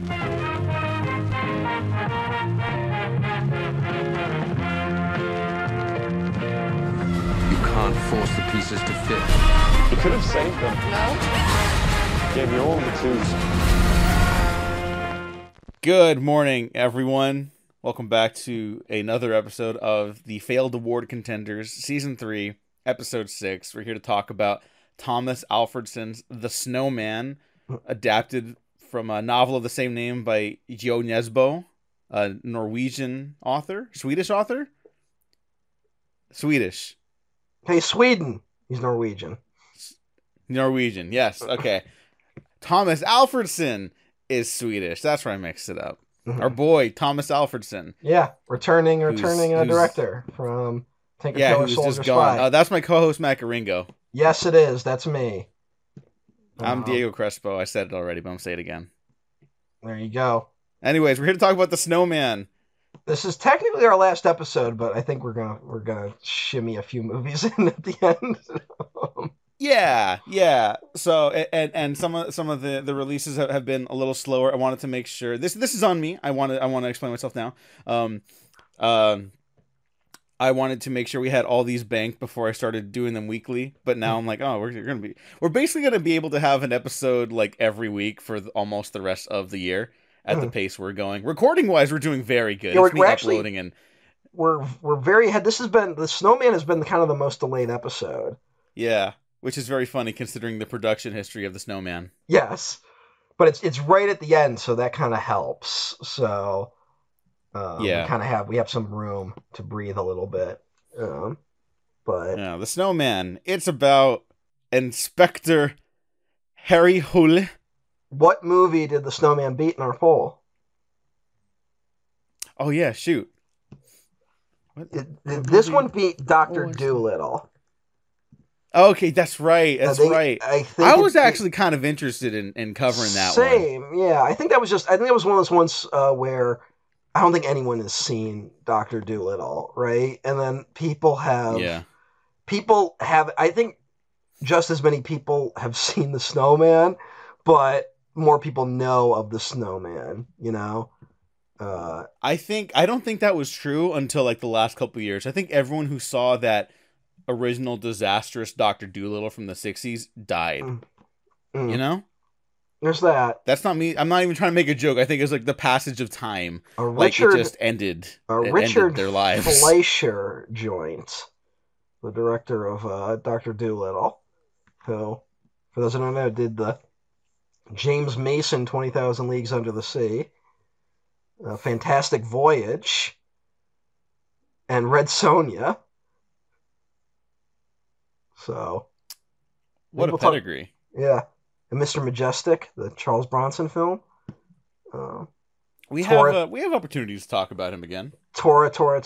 You can't force the pieces to fit. You could have saved them. No? Gave you all the tools. Good morning, everyone. Welcome back to another episode of the Failed Award Contenders, Season 3, Episode 6. We're here to talk about Thomas Alfredson's The Snowman, adapted from a novel of the same name by Jo Nesbø, a Norwegian author? Swedish author? Swedish. Hey, Sweden. He's Norwegian. Norwegian, yes. Okay. Thomas Alfredson is Swedish. That's where I mixed it up. Mm-hmm. Our boy, Thomas Alfredson. Yeah, returning Who's director from Tinker Tailor who's Soldier just gone. Spy. That's my co-host, Matt Garingo. Yes, it is. That's me. I'm Diego Crespo. I said it already, but I'm going to say it again. There you go. Anyways, we're here to talk about The Snowman. This is technically our last episode, but I think we're gonna shimmy a few movies in at the end. Yeah. So, and some of the releases have been a little slower. I wanted to make sure this is on me. I want to explain myself now. I wanted to make sure we had all these banked before I started doing them weekly. But now I'm like, oh, we're basically gonna be able to have an episode like every week for almost the rest of the year at the pace we're going. Recording wise, we're doing very good. Yeah, it's me uploading and we're very ahead. This has been The Snowman has been kind of the most delayed episode. yeah, which is very funny considering the production history of The Snowman. Yes, but it's right at the end, so that kind of helps. So yeah, we have some room to breathe a little bit. But yeah, The Snowman. It's about Inspector Harry Hull. What movie did The Snowman beat in our poll? Oh yeah, shoot. This one beat Dr. Dolittle. Okay, that's right. Right. I was actually kind of interested in covering that one. Same, yeah. I think that was one of those ones where I don't think anyone has seen Dr. Dolittle, right? And then people have, I think just as many people have seen The Snowman, but more people know of The Snowman, you know? I don't think that was true until like the last couple of years. I think everyone who saw that original disastrous Dr. Dolittle from the 60s died. You know? There's that. That's not me. I'm not even trying to make a joke. I think it's like the passage of time. It just ended. Richard their lives. Fleischer joint, the director of Dr. Dolittle, who, for those who don't know, did the James Mason 20,000 Leagues Under the Sea, Fantastic Voyage, and Red Sonja. So, what a pedigree! Yeah, and Mr. Majestic, the Charles Bronson film. We have opportunities to talk about him again. Tora.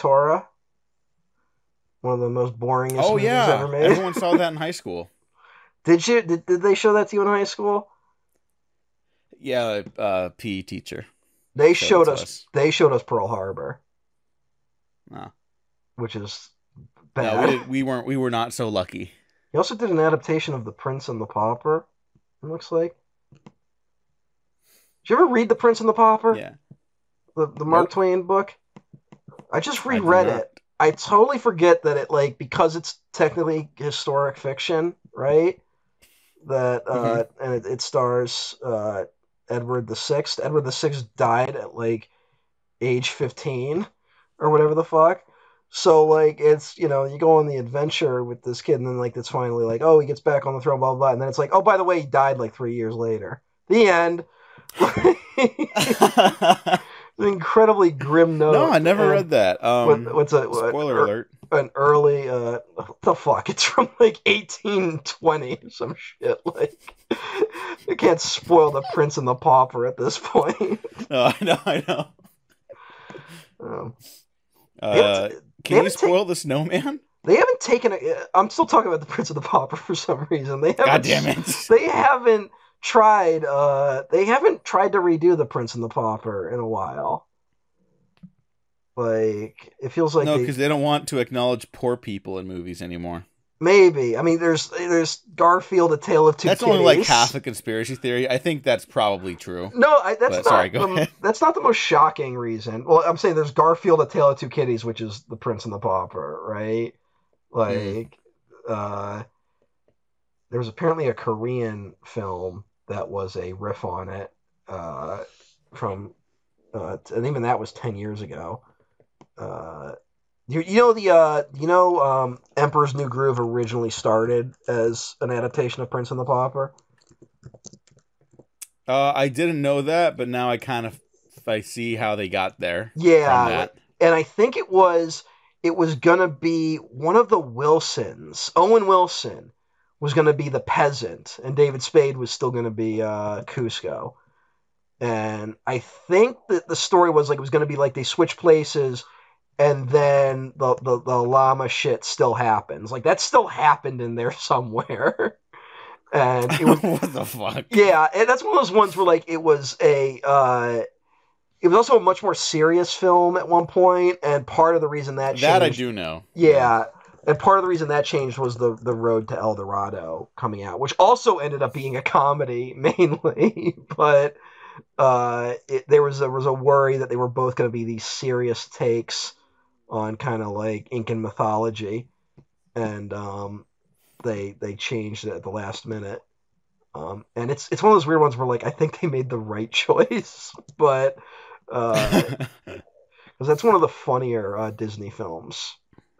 One of the most boringest movies ever made. Everyone saw that in high school. Did you? Did they show that to you in high school? Yeah, PE teacher. They showed us Pearl Harbor. Oh. Which is bad. No, we were not so lucky. He also did an adaptation of The Prince and the Pauper, it looks like. Did you ever read The Prince and the Pauper? Yeah. The Mark Twain book? I just reread it. I totally forget that it, like, because it's technically historic fiction, right? That and it stars Edward VI. Edward VI died at like age 15 or whatever the fuck. So like it's, you know, you go on the adventure with this kid and then like it's finally like, oh, he gets back on the throne, blah blah blah, and then it's like, oh, by the way, he died like 3 years later. The end. An incredibly grim note. No, I never read that. Spoiler alert. An early what the fuck? It's from like 1820 or some shit. Like you can't spoil The Prince and the Pauper at this point. No, I know. Can you spoil The Snowman? They haven't taken I'm still talking about The Prince and the Pauper for some reason. God damn it. They haven't tried to redo The Prince and the Pauper in a while. Like, it feels like no, because they don't want to acknowledge poor people in movies anymore. Maybe. I mean, there's Garfield, A Tale of Two That's Kitties. only like half a conspiracy theory. I think that's probably true. No, But sorry, go ahead. that's not the most shocking reason. Well, I'm saying there's Garfield, A Tale of Two Kitties, which is The Prince and the Pauper, right? Like, there was apparently a Korean film that was a riff on it, from, and even that was 10 years ago. Emperor's New Groove originally started as an adaptation of Prince and the Pauper. I didn't know that, but now I see how they got there. Yeah, from that. and I think it was gonna be one of the Wilsons. Owen Wilson was gonna be the peasant, and David Spade was still gonna be Cusco. And I think that the story was like it was gonna be like they switch places, and then the llama shit still happens. Like that still happened in there somewhere. And it was What the fuck? yeah, and that's one of those ones where like it was also a much more serious film at one point, and part of the reason that changed, That I do know. yeah, and part of the reason that changed was the Road to El Dorado coming out, which also ended up being a comedy mainly, but there was a worry that they were both going to be these serious takes on kind of like Incan mythology, and they changed it at the last minute. And it's one of those weird ones where like I think they made the right choice, but because that's one of the funnier Disney films.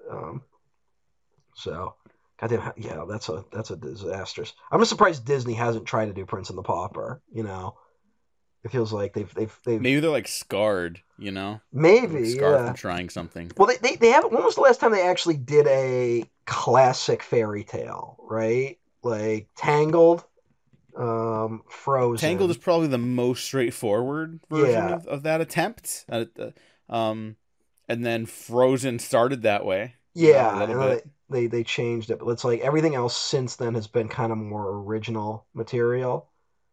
So, goddamn, yeah, that's a disastrous. I'm just surprised Disney hasn't tried to do Prince and the Pauper. You know, it feels like they've maybe they're like scarred. Maybe scarred yeah. from trying something. Well, they haven't. When was the last time they actually did a classic fairy tale? Right, like Tangled. Frozen. Tangled is probably the most straightforward version of that attempt. And then Frozen started that way. Yeah, a little and bit. they changed it, but it's like everything else since then has been kind of more original material.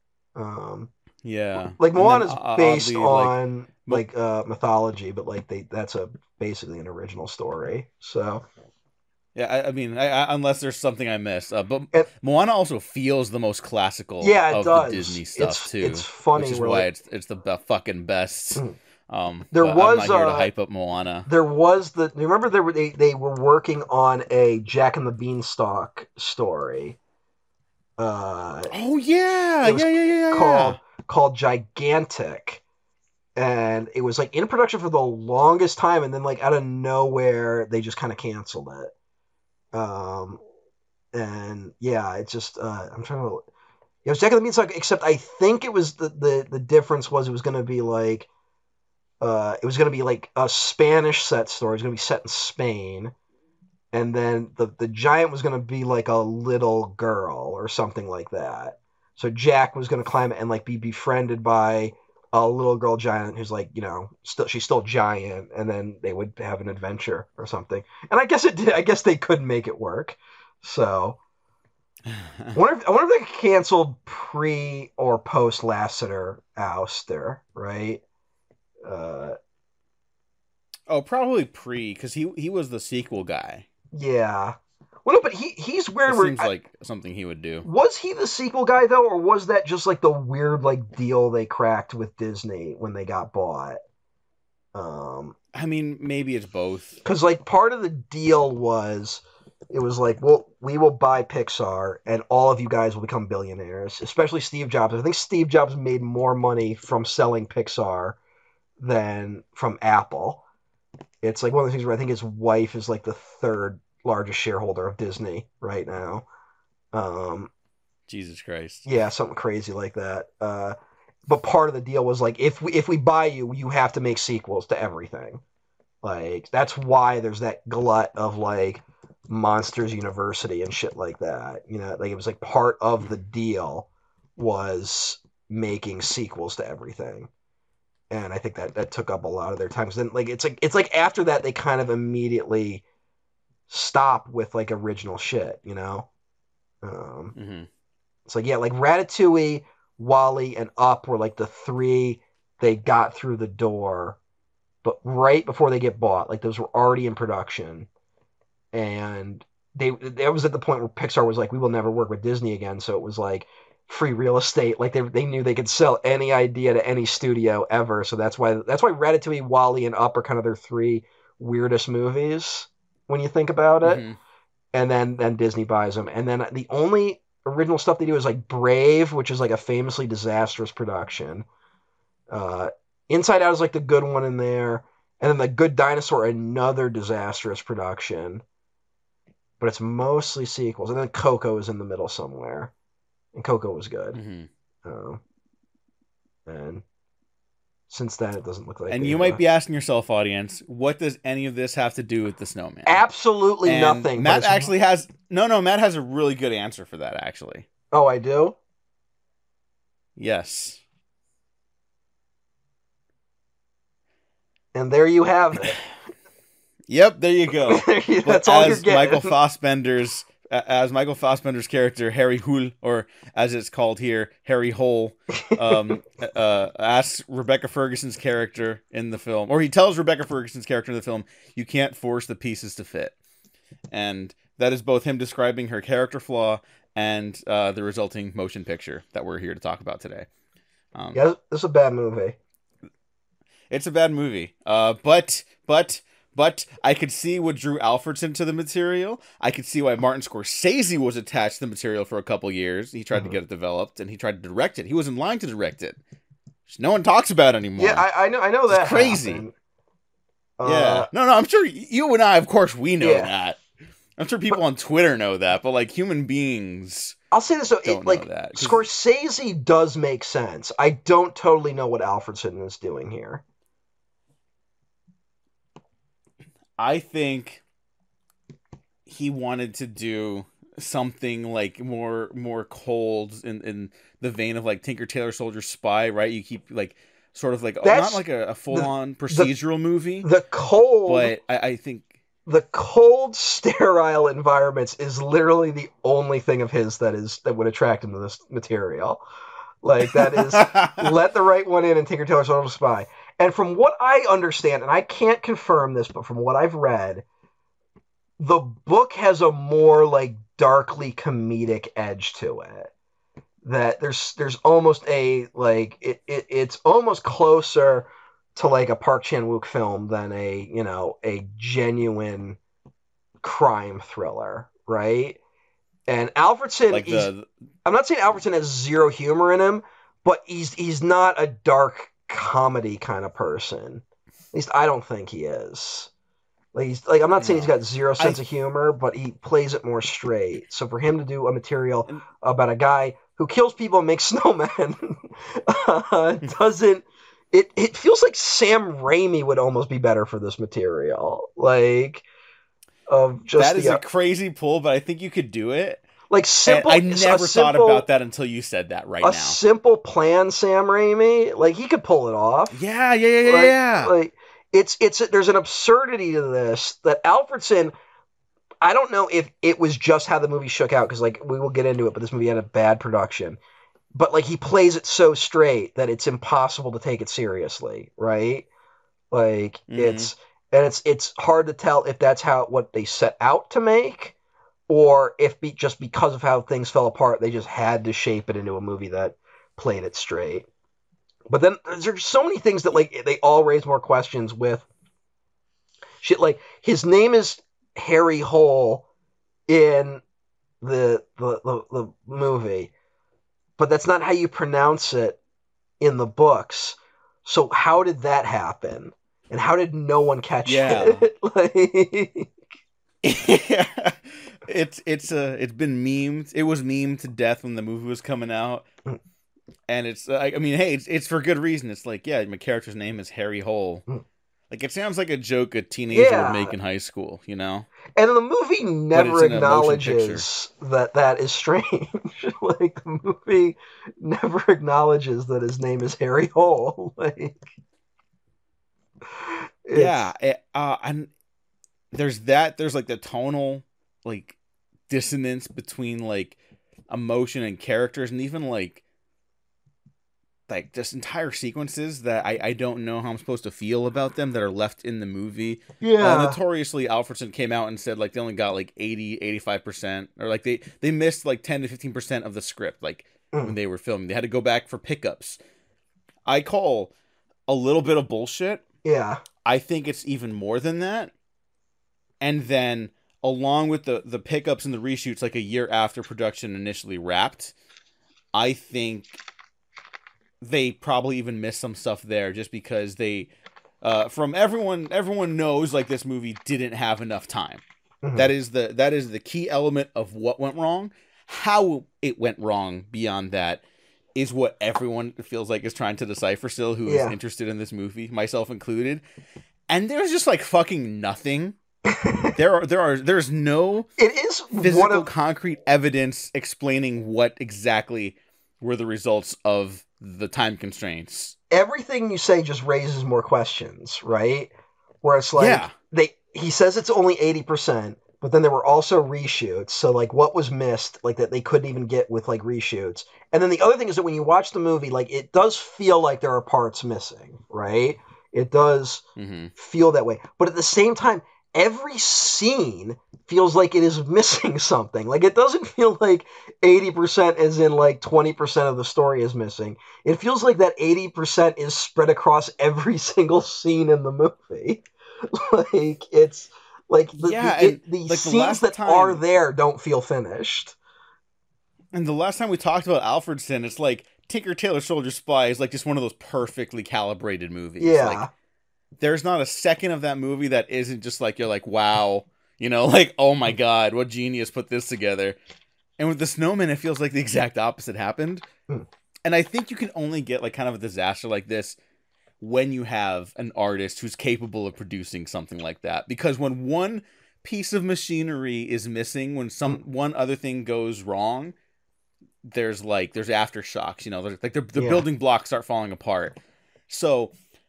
Yeah, like Moana's based oddly, on mythology, but like that's basically an original story. So yeah, I mean, unless there's something I missed, but and, Moana also feels the most classical of the Disney stuff too. It's funny, which is why it's the fucking best. There was I'm not here to hype up Moana. There was remember they were working on a Jack and the Beanstalk story. Oh yeah, called Gigantic, and it was like in production for the longest time, and then like out of nowhere they just kind of canceled it. And yeah, it's just I'm trying to. It was Jack and the Beanstalk, except I think it was the difference was it was going to be like a Spanish set story. It was going to be set in Spain, and then the giant was going to be like a little girl or something like that. So Jack was going to climb it and like be befriended by a little girl giant who's like, she's still giant, and then they would have an adventure or something. And I guess it did. I guess they could make it work. So I wonder if they canceled pre or post Lasseter ouster, right? Probably pre, because he was the sequel guy. Yeah. Well, no, but he's weird. It seems like something he would do. Was he the sequel guy though, or was that just like the weird like deal they cracked with Disney when they got bought? I mean, maybe it's both. Because like part of the deal was, it was like, well, we will buy Pixar, and all of you guys will become billionaires, especially Steve Jobs. I think Steve Jobs made more money from selling Pixar than from Apple. It's like one of the things where I think his wife is like the third largest shareholder of Disney right now. Jesus Christ. Yeah, something crazy like that. But part of the deal was like, if we buy you, you have to make sequels to everything. Like that's why there's that glut of like Monsters University and shit like that. Like it was like part of the deal was making sequels to everything. And I think that took up a lot of their time. 'Cause then like it's like after that they kind of immediately stop with like original shit, It's like, yeah, like Ratatouille, Wall-E, and Up were like the three they got through the door, but right before they get bought, like those were already in production, and That was at the point where Pixar was like, we will never work with Disney again. So it was like free real estate. Like they knew they could sell any idea to any studio ever. So that's why Ratatouille, Wall-E, and Up are kind of their three weirdest movies when you think about it. Mm-hmm. And then Disney buys them. And then the only original stuff they do is like Brave, which is like a famously disastrous production. Inside Out is like the good one in there. And then The Good Dinosaur, another disastrous production. But it's mostly sequels. And then Coco is in the middle somewhere. And Coco was good. Mm-hmm. And since then, it doesn't look like... And you might be asking yourself, audience, what does any of this have to do with the snowman? Absolutely and nothing. Matt actually has... No, Matt has a really good answer for that, actually. Oh, I do? Yes. And there you have it. Yep, there you go. That's all you're getting. As Michael Fassbender's character, Harry Hull, or as it's called here, Harry Hole, asks Rebecca Ferguson's character in the film, or he tells Rebecca Ferguson's character in the film, you can't force the pieces to fit. And that is both him describing her character flaw and the resulting motion picture that we're here to talk about today. Yeah, this is a bad movie. It's a bad movie. But I could see what drew Alfredson to the material. I could see why Martin Scorsese was attached to the material for a couple years. He tried to get it developed, and he tried to direct it. He was in line to direct it. Which no one talks about anymore. Yeah, I know that. It's crazy. Yeah. No, I'm sure you and I, of course, we know that. I'm sure people on Twitter know that, but like human beings... I'll say this, though, don't know that. Scorsese does make sense. I don't totally know what Alfredson is doing here. I think he wanted to do something like more cold in the vein of like Tinker Tailor Soldier Spy, right? You keep like sort of like not like a full-on procedural movie. The cold, but I think the cold, sterile environments is literally the only thing of his that would attract him to this material. Like that is Let the Right One In and Tinker Tailor Soldier Spy. And from what I understand, and I can't confirm this, but from what I've read, the book has a more like darkly comedic edge to it. That there's almost a like it's almost closer to like a Park Chan-wook film than a genuine crime thriller, right? And Alfredson, like I'm not saying Alfredson has zero humor in him, but he's not a dark comedy kind of person. At least I don't think he is. I'm not saying he's got zero sense of humor, but he plays it more straight. So for him to do a material about a guy who kills people and makes snowmen doesn't... It feels like Sam Raimi would almost be better for this material. Like, of just that is a crazy pull, but I think you could do it. Like simple. And I never thought about that until you said that right now. A simple plan, Sam Raimi, like he could pull it off. Yeah. Like there's an absurdity to this that Alfredson. I don't know if it was just how the movie shook out, because like we will get into it, but this movie had a bad production. But like he plays it so straight that it's impossible to take it seriously, right? Like it's hard to tell if that's what they set out to make, or if just because of how things fell apart, they just had to shape it into a movie that played it straight. But then there's so many things that like they all raise more questions with shit. Like his name is Harry Hole in the movie, but that's not how you pronounce it in the books. So how did that happen? And how did no one catch it? Like... Yeah. It's been memed. It was memed to death when the movie was coming out, and it's I mean, hey, it's for good reason. It's like, yeah, my character's name is Harry Hole. Like it sounds like a joke a teenager would make in high school, you know. And the movie never acknowledges that is strange. Like the movie never acknowledges that his name is Harry Hole. Like, and there's like the tonal like dissonance between like emotion and characters, and even like like just entire sequences that I don't know how I'm supposed to feel about them that are left in the movie. Yeah. Notoriously, Alfredson came out and said like they only got like 80-85%, or like they missed like 10-15% of the script like when they were filming. They had to go back for pickups. I call a little bit of bullshit. Yeah. I think it's even more than that. And then along with the pickups and the reshoots like a year after production initially wrapped, I think they probably even missed some stuff there just because they from everyone knows like this movie didn't have enough time. Mm-hmm. That is the key element of what went wrong. How it went wrong beyond that is what everyone feels like is trying to decipher still who is interested in this movie, myself included. And there's just like fucking nothing. There's no physical concrete evidence explaining what exactly were the results of the time constraints. Everything you say just raises more questions, right? Where it's like he says it's only 80%, but then there were also reshoots. So like what was missed, like that they couldn't even get with like reshoots. And then the other thing is that when you watch the movie, like it does feel like there are parts missing, right? It does feel that way. But at the same time, every scene feels like it is missing something. Like it doesn't feel like 80% as in like 20% of the story is missing. It feels like that 80% is spread across every single scene in the movie. Like it's like the scenes that are there don't feel finished. And the last time we talked about Alfredson, it's like Tinker Tailor Soldier Spy is like just one of those perfectly calibrated movies. Yeah. Like, there's not a second of that movie that isn't just like, you're like, wow, you know, like, oh my God, what genius put this together. And with The Snowman, it feels like the exact opposite happened. And I think you can only get like kind of a disaster like this when you have an artist who's capable of producing something like that. Because when one piece of machinery is missing, when one other thing goes wrong, there's aftershocks, you know, like the building blocks start falling apart. So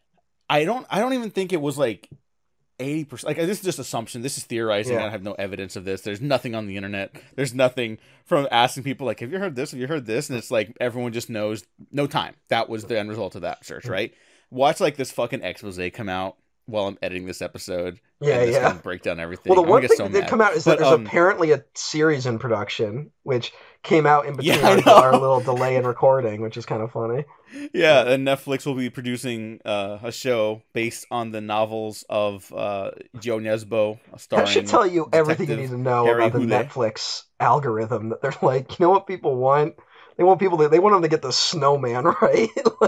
I don't even think it was like 80%. Like this is just assumption. This is theorizing. I have no evidence of this. There's nothing on the internet. There's nothing from asking people like, have you heard this? Have you heard this? And it's like everyone just knows. No time. That was the end result of that search, right? Watch like this fucking expose come out while I'm editing this episode. And break down everything. Well, the one thing that did come out is that there's apparently a series in production, which came out in between our little delay in recording, which is kind of funny. Yeah, and Netflix will be producing a show based on the novels of Joe Nesbo, starring. That should tell you everything you need to know Harry about the Houdé. Netflix algorithm. That they're like, you know what people want? They want them to get the Snowman right.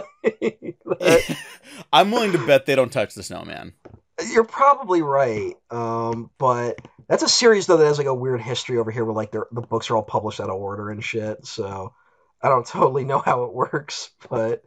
I'm willing to bet they don't touch the Snowman. You're probably right, but that's a series though that has like a weird history over here, where like the books are all published out of order and shit. So I don't totally know how it works, but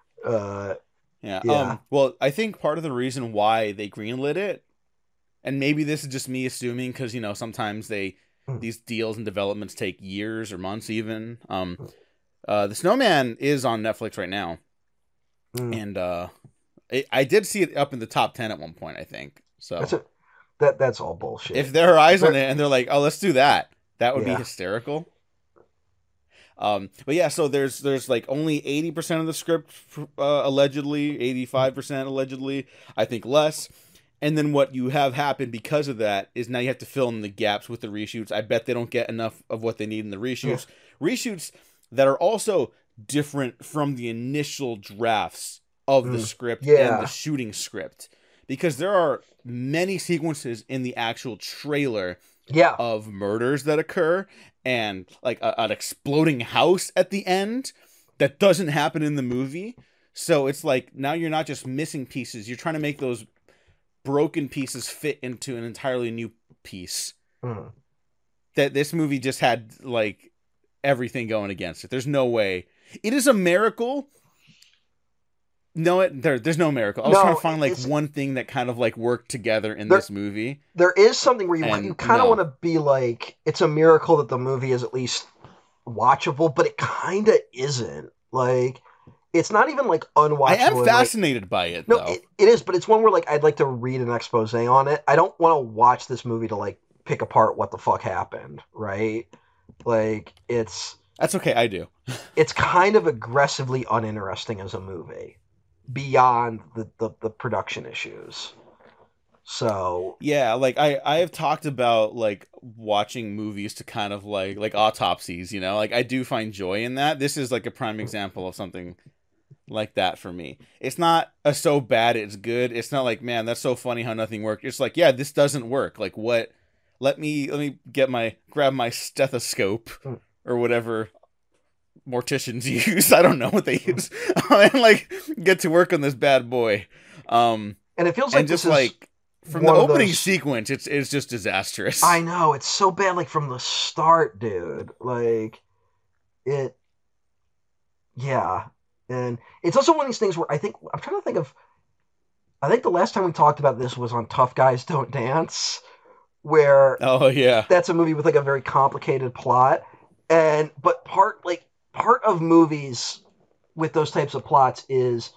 yeah. Well, I think part of the reason why they greenlit it, and maybe this is just me assuming, because you know sometimes these deals and developments take years or months even. The Snowman is on Netflix right now, and I did see it up in the top 10 at one point, I think. So that's all bullshit. If there are eyes on it and they're like, "Oh, let's do that," that would be hysterical. But yeah, so there's like only 80% of the script allegedly, 85% allegedly, I think less. And then what you have happen because of that is now you have to fill in the gaps with the reshoots. I bet they don't get enough of what they need in the reshoots. Reshoots that are also different from the initial drafts of the script and the shooting script, because there are many sequences in the actual trailer of murders that occur and like an exploding house at the end that doesn't happen in the movie. So it's like now you're not just missing pieces, you're trying to make those broken pieces fit into an entirely new piece. That this movie just had like everything going against it. There's no way. It is a miracle. No, there's no miracle. I was trying to find like one thing that kind of like worked together in this movie. There is something where you kind of want to be like, it's a miracle that the movie is at least watchable, but it kind of isn't. Like, it's not even like unwatchable. I am fascinated by it. No, it is, but it's one where like I'd like to read an expose on it. I don't want to watch this movie to like pick apart what the fuck happened, right? Like it's That's okay, I do. It's kind of aggressively uninteresting as a movie, beyond the production issues. So Yeah, like I have talked about like watching movies to kind of like autopsies, you know? Like I do find joy in that. This is like a prime example of something like that for me. It's not a so bad it's good. It's not like, man, that's so funny how nothing worked. It's like, yeah, this doesn't work. Like what let me grab my stethoscope or whatever morticians use. I don't know what they use. And like get to work on this bad boy. and it feels like And just this is like from the one of opening those- sequence, it's just disastrous. I know, it's so bad, like from the start, dude. Like it, yeah, and it's also one of these things where I'm trying to think of. I think the last time we talked about this was on Tough Guys Don't Dance, where Oh yeah. that's a movie with like a very complicated plot, but part of movies with those types of plots is,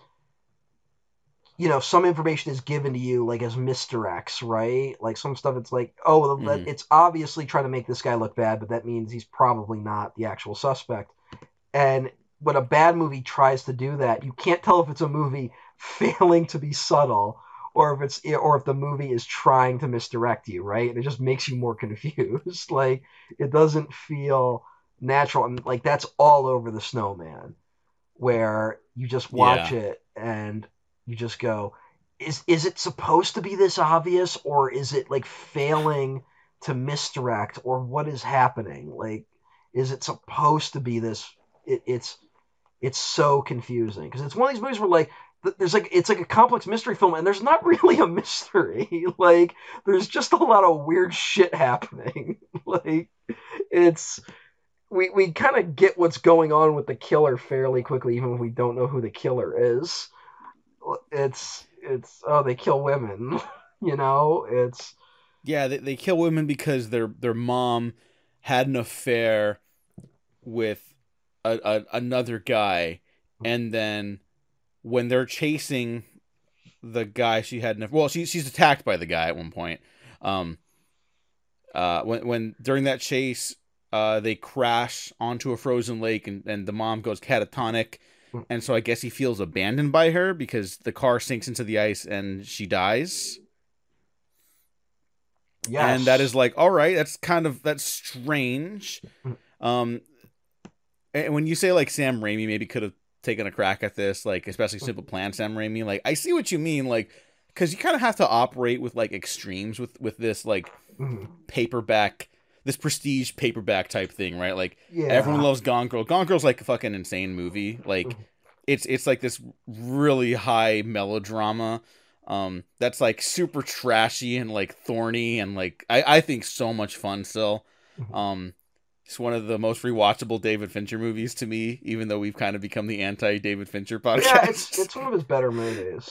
some information is given to you like as misdirects, right? Like some stuff it's like, oh, Mhm. it's obviously trying to make this guy look bad, but that means he's probably not the actual suspect. And when a bad movie tries to do that, you can't tell if it's a movie failing to be subtle or if the movie is trying to misdirect you, right? And it just makes you more confused. Like it doesn't feel natural, and like that's all over The Snowman, where you just watch Yeah. it and you just go, is it supposed to be this obvious, or is it like failing to misdirect, or what is happening? Like, is it supposed to be this? It's so confusing because it's one of these movies where like it's like a complex mystery film and there's not really a mystery. Like there's just a lot of weird shit happening. Like it's we kind of get what's going on with the killer fairly quickly, even if we don't know who the killer is. It's oh, they kill women. It's Yeah, they kill women because their mom had an affair with another guy, and then when they're chasing the guy she had she's attacked by the guy at one point. When during that chase, they crash onto a frozen lake, and the mom goes catatonic, and so I guess he feels abandoned by her because the car sinks into the ice and she dies. yes. And that is like, all right, that's strange. And when you say like Sam Raimi maybe could have taken a crack at this, like especially Simple Plan Sam Raimi, like I see what you mean, like because you kind of have to operate with like extremes with this like paperback, this prestige paperback type thing, right? Like Yeah. everyone loves Gone Girl. Gone Girl's like a fucking insane movie. Like it's like this really high melodrama. That's like super trashy and like thorny and like I think so much fun still. It's one of the most rewatchable David Fincher movies to me, even though we've kind of become the anti David Fincher podcast. Yeah, it's one of his better movies.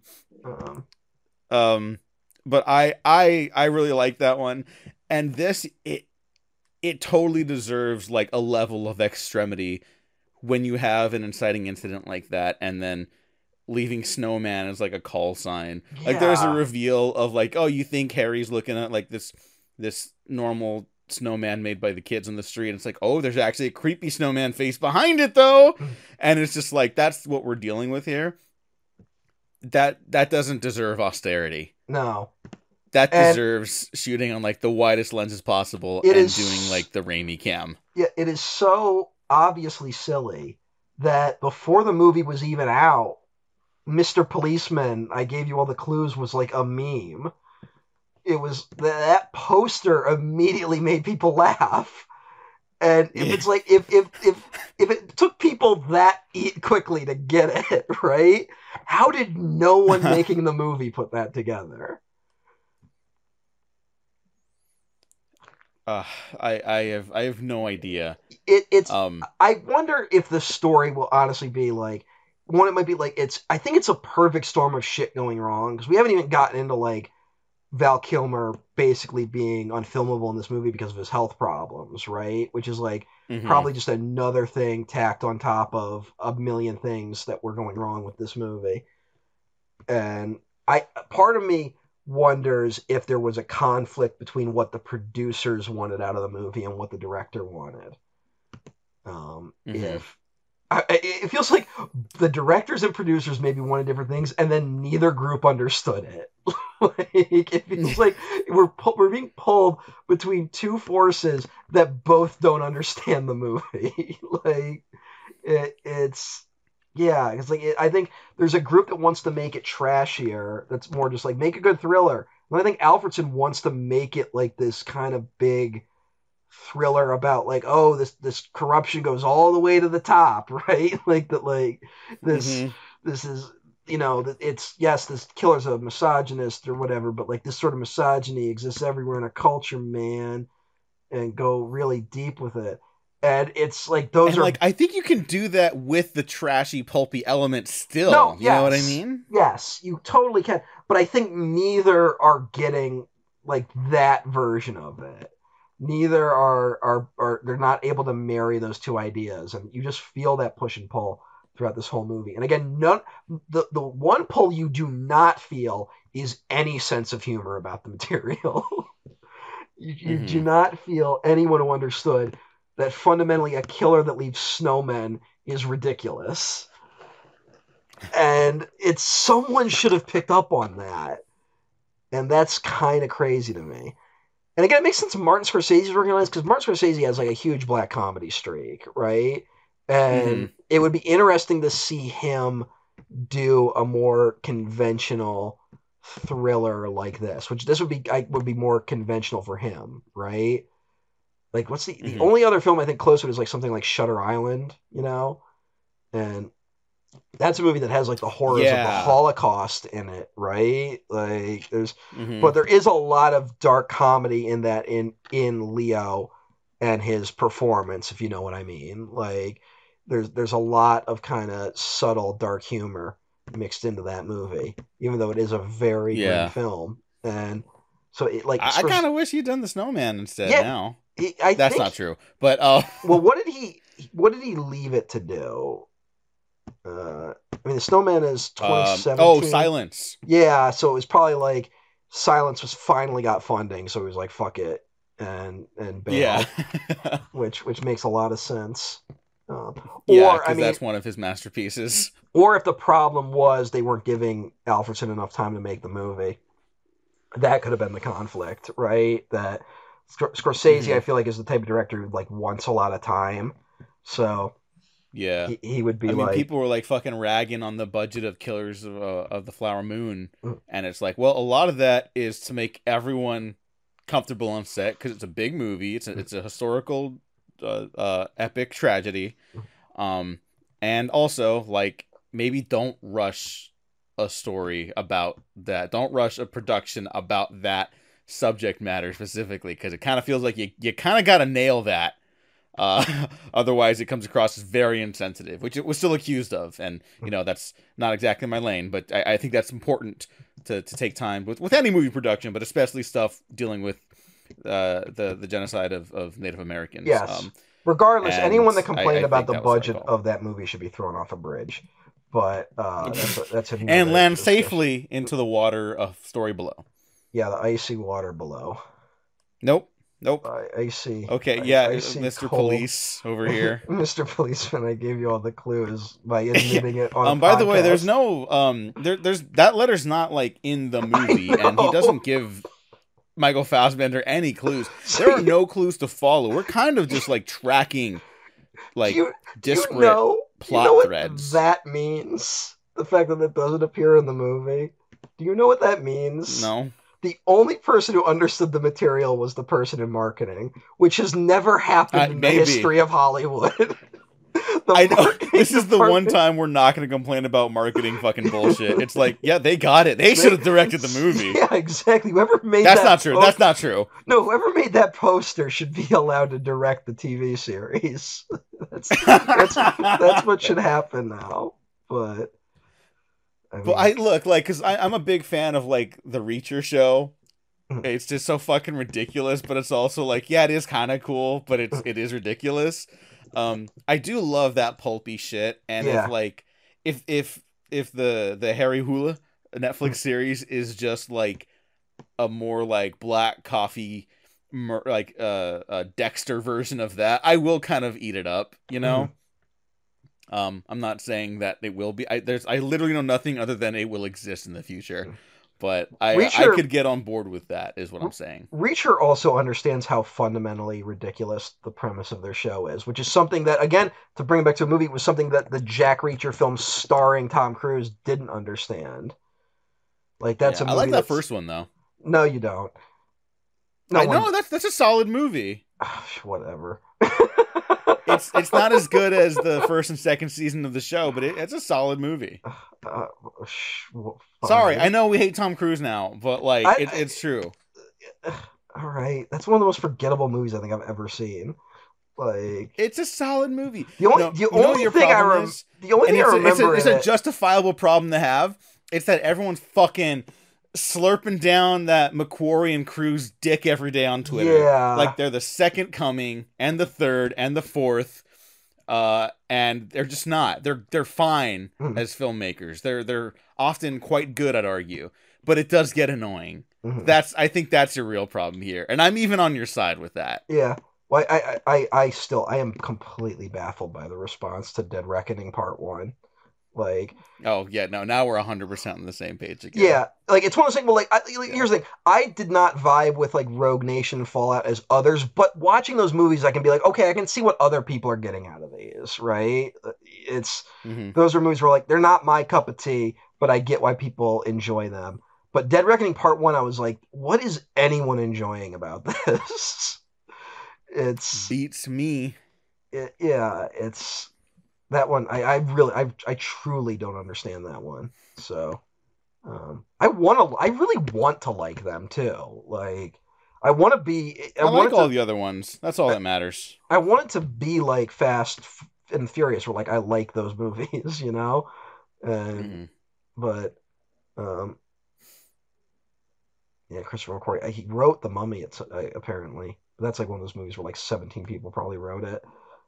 But I really like that one, and this it totally deserves like a level of extremity when you have an inciting incident like that, and then leaving Snowman as like a call sign. Like there's a reveal of like, oh, you think Harry's looking at like this normal snowman made by the kids on the street, and it's like, oh, there's actually a creepy snowman face behind it though. And it's just like, that's what we're dealing with here. That doesn't deserve austerity. No. That deserves shooting on like the widest lenses possible and doing like the Raimi cam. Yeah, it is so obviously silly that before the movie was even out, Mr. Policeman, I gave you all the clues, was like a meme. It was that poster immediately made people laugh. And if it's like if it took people that quickly to get it, right? How did no one making the movie put that together? I have no idea. It's I wonder if the story will honestly be like one. It might be like I think it's a perfect storm of shit going wrong because we haven't even gotten into like Val Kilmer basically being unfilmable in this movie because of his health problems, right? Which is like probably just another thing tacked on top of a million things that were going wrong with this movie. And part of me wonders if there was a conflict between what the producers wanted out of the movie and what the director wanted. If it feels like the directors and producers maybe wanted different things, and then neither group understood it. Like, it feels like we're being pulled between two forces that both don't understand the movie. Like it's like I think there's a group that wants to make it trashier. That's more just like make a good thriller. And I think Alfredson wants to make it like this kind of big thriller about like, oh, this corruption goes all the way to the top, right? Like that, like this is, you know, it's, yes, this killer's a misogynist or whatever, but like this sort of misogyny exists everywhere in a culture, man, and go really deep with it. And it's like those are like, I think you can do that with the trashy, pulpy element still. No, you know what I mean? Yes, you totally can. But I think neither are getting like that version of it. Neither are they're not able to marry those two ideas, and you just feel that push and pull throughout this whole movie. And again, the one pull you do not feel is any sense of humor about the material. you do not feel anyone who understood that fundamentally a killer that leaves snowmen is ridiculous. And it's someone should have picked up on that. And that's kind of crazy to me. And again, it makes sense Martin Scorsese's working on this, because Martin Scorsese has like a huge black comedy streak, right? And it would be interesting to see him do a more conventional thriller like this, which this would be more conventional for him, right? Like, what's the only other film I think close to it is like something like Shutter Island, you know? And that's a movie that has like the horrors of the Holocaust in it, right? Like there's, but there is a lot of dark comedy in that in Leo and his performance, if you know what I mean. Like there's a lot of kind of subtle dark humor mixed into that movie, even though it is a very grim film. And so it, like I kind of wish he'd done the Snowman instead. Now that's not true, but well, what did he leave it to do? I mean, the Snowman is 2017. Silence. Yeah, so it was probably like Silence was finally got funding, so he was like, "Fuck it," and bail, which makes a lot of sense. Because that's one of his masterpieces. Or if the problem was they weren't giving Alfredson enough time to make the movie, that could have been the conflict, right? That Scorsese, I feel like, is the type of director who like wants a lot of time, so. Yeah, he would be. I mean, people were like fucking ragging on the budget of Killers of the Flower Moon, and it's like, well, a lot of that is to make everyone comfortable on set because it's a big movie. It's a historical, epic tragedy, and also like maybe don't rush a story about that. Don't rush a production about that subject matter specifically, because it kind of feels like you kind of got to nail that. Otherwise it comes across as very insensitive, which it was still accused of, and you know that's not exactly my lane, but I think that's important to take time with any movie production, but especially stuff dealing with the genocide of Native Americans. Yes. Regardless, anyone that complained about the budget of that movie should be thrown off a bridge. But that's and land safely into the water of Story Below. Yeah, the icy water below. Nope. Icy. Okay, icy Mr. cold. Police over here. Mr. Policeman, I gave you all the clues by admitting it on by the way, there's no there's that letter's not like in the movie, and he doesn't give Michael Fassbender any clues. There are no clues to follow. We're kind of just like tracking like disparate plot threads. What that means? The fact that it doesn't appear in the movie. Do you know what that means? No. The only person who understood the material was the person in marketing, which has never happened in the history of Hollywood. I know. This is the one time we're not going to complain about marketing fucking bullshit. It's like, yeah, they got it. They should have directed the movie. Yeah, exactly. Whoever made That's not true. That's not true. No, whoever made that poster should be allowed to direct the TV series. That's what should happen now. But I mean, I look like, because I'm a big fan of like the Reacher show. It's just so fucking ridiculous, but it's also like, yeah, it is kind of cool, but it is ridiculous. I do love that pulpy shit, and if the Harry Hula Netflix series is just like a more like black coffee Dexter version of that, I will kind of eat it up, you know. I'm not saying that it will be. I literally know nothing other than it will exist in the future, but I could get on board with that. Is what I'm saying. Reacher also understands how fundamentally ridiculous the premise of their show is, which is something that, again, to bring it back to a movie, was something that the Jack Reacher film starring Tom Cruise didn't understand. Like that's a movie. I like that first one though. No, you don't. No, that's a solid movie. Whatever. It's not as good as the first and second season of the show, but it's a solid movie. Sorry, I know we hate Tom Cruise now, but it's true. All right, that's one of the most forgettable movies I think I've ever seen. Like, it's a solid movie. The only thing I remember. It's a justifiable problem to have. It's that everyone's fucking slurping down that McQuarrie and Cruise dick every day on Twitter. Yeah. Like they're the second coming and the third and the fourth. And they're just not. They're fine as filmmakers. They're often quite good, I'd argue. But it does get annoying. I think that's your real problem here. And I'm even on your side with that. Yeah. Well, I am completely baffled by the response to Dead Reckoning Part 1. Like, oh yeah, no, now we're 100% on the same page again. Yeah, like it's one of those things. Well, here's the thing: I did not vibe with like Rogue Nation and Fallout as others, but watching those movies, I can be like, okay, I can see what other people are getting out of these. Right? It's those are movies where like they're not my cup of tea, but I get why people enjoy them. But Dead Reckoning Part 1, I was like, what is anyone enjoying about this? It's beats me. It's. That one, I truly don't understand that one. So, I really want to like them too. Like, I want to be. I like all the other ones. That's all that matters. I want it to be like Fast and Furious, where like I like those movies, you know. But, yeah, Christopher McQuarrie, he wrote The Mummy. Apparently, that's like one of those movies where like 17 people probably wrote it.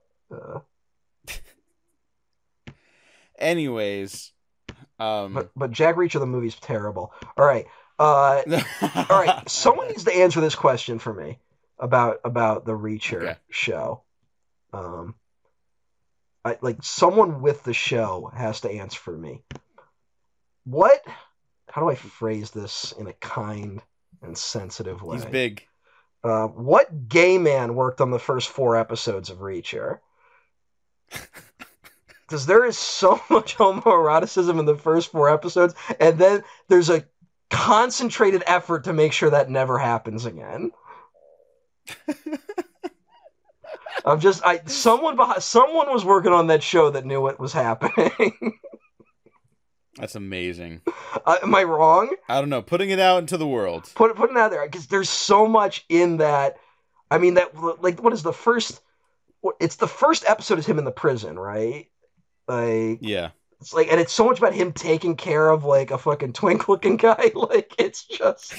Anyways, but Jack Reacher the movie's terrible. All right, all right. Someone needs to answer this question for me about the Reacher show. Someone with the show has to answer for me. How do I phrase this in a kind and sensitive way? He's big. What gay man worked on the first 4 episodes of Reacher? Because there is so much homoeroticism in the first 4 episodes, and then there's a concentrated effort to make sure that never happens again. Someone was working on that show that knew what was happening. That's amazing. Am I wrong? I don't know. Putting it out into the world. Putting it out there, because there's so much in that. I mean, that, like, what is the first? It's the first episode is him in the prison, right? Like, yeah, it's like, and it's so much about him taking care of like a fucking twink-looking guy. Like, it's just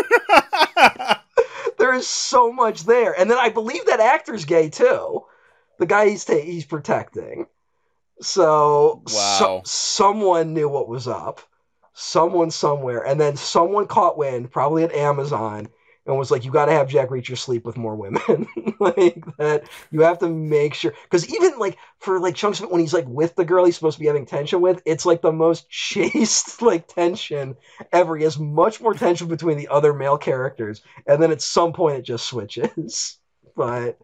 there is so much there, and then I believe that actor's gay too. The guy he's protecting. So, wow. Someone knew what was up. Someone somewhere, and then someone caught wind, probably at Amazon, and was like, you got to have Jack Reacher sleep with more women. Like, that you have to make sure, because even like for like chunks of it when he's like with the girl he's supposed to be having tension with, it's like the most chaste like tension ever. He has much more tension between the other male characters, and then at some point it just switches. But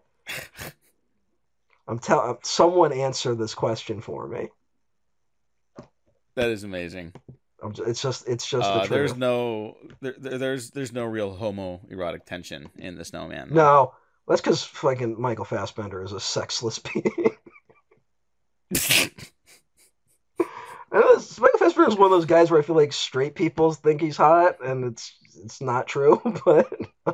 someone answer this question for me. That is amazing. It's just the truth. There's no real homoerotic tension in The Snowman. No, that's because fucking Michael Fassbender is a sexless being. Michael Fassbender is one of those guys where I feel like straight people think he's hot, and it's not true. But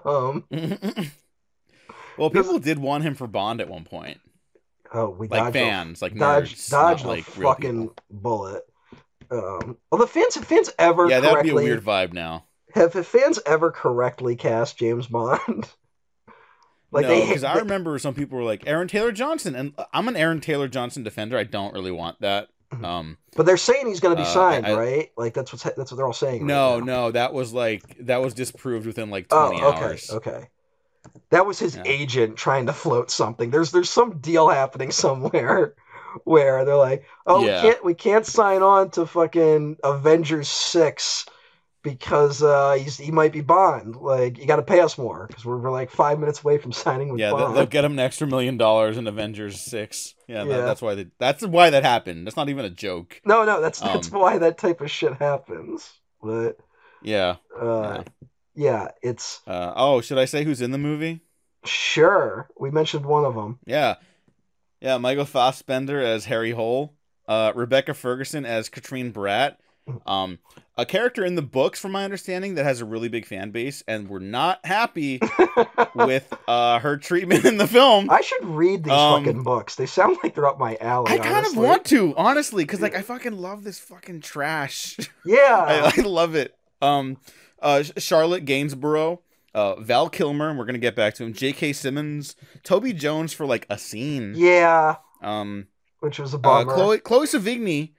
well, people did want him for Bond at one point. Oh, we like dodged fans, like dodged nerds, dodged like a fucking bullet. Well, the fans ever that would be a weird vibe now. Have fans ever correctly cast James Bond? Like, no, because I remember some people were like Aaron Taylor Johnson, and I'm an Aaron Taylor Johnson defender. I don't really want that. But they're saying he's going to be signed, right? Like that's what they're all saying. No, that was disproved within like 20 hours. Okay. That was his Yeah. agent trying to float something. There's some deal happening somewhere where they're like, oh, Yeah. we can't sign on to fucking Avengers 6 because he might be Bond. Like, you got to pay us more because we're like 5 minutes away from signing with Yeah, Bond. they'll get him an extra $1 million in Avengers 6. Yeah, Yeah. that's why that happened. That's not even a joke. No, that's why that type of shit happens. But Yeah. yeah, it's Should I say who's in the movie? sure. We mentioned one of them. Yeah. Yeah, Michael Fassbender as Harry Hole, Rebecca Ferguson as Katrine Bratt, a character in the books, from my understanding, that has a really big fan base, and we're not happy with her treatment in the film. I should read these fucking books. They sound like they're up my alley. I kind of want to, honestly, because like I fucking love this fucking trash. Yeah, I love it. Charlotte Gainsborough, Val Kilmer, and we're gonna get back to him. J.K. Simmons, Toby Jones for like a scene. Yeah. Which was a bummer. Chloe Sevigny,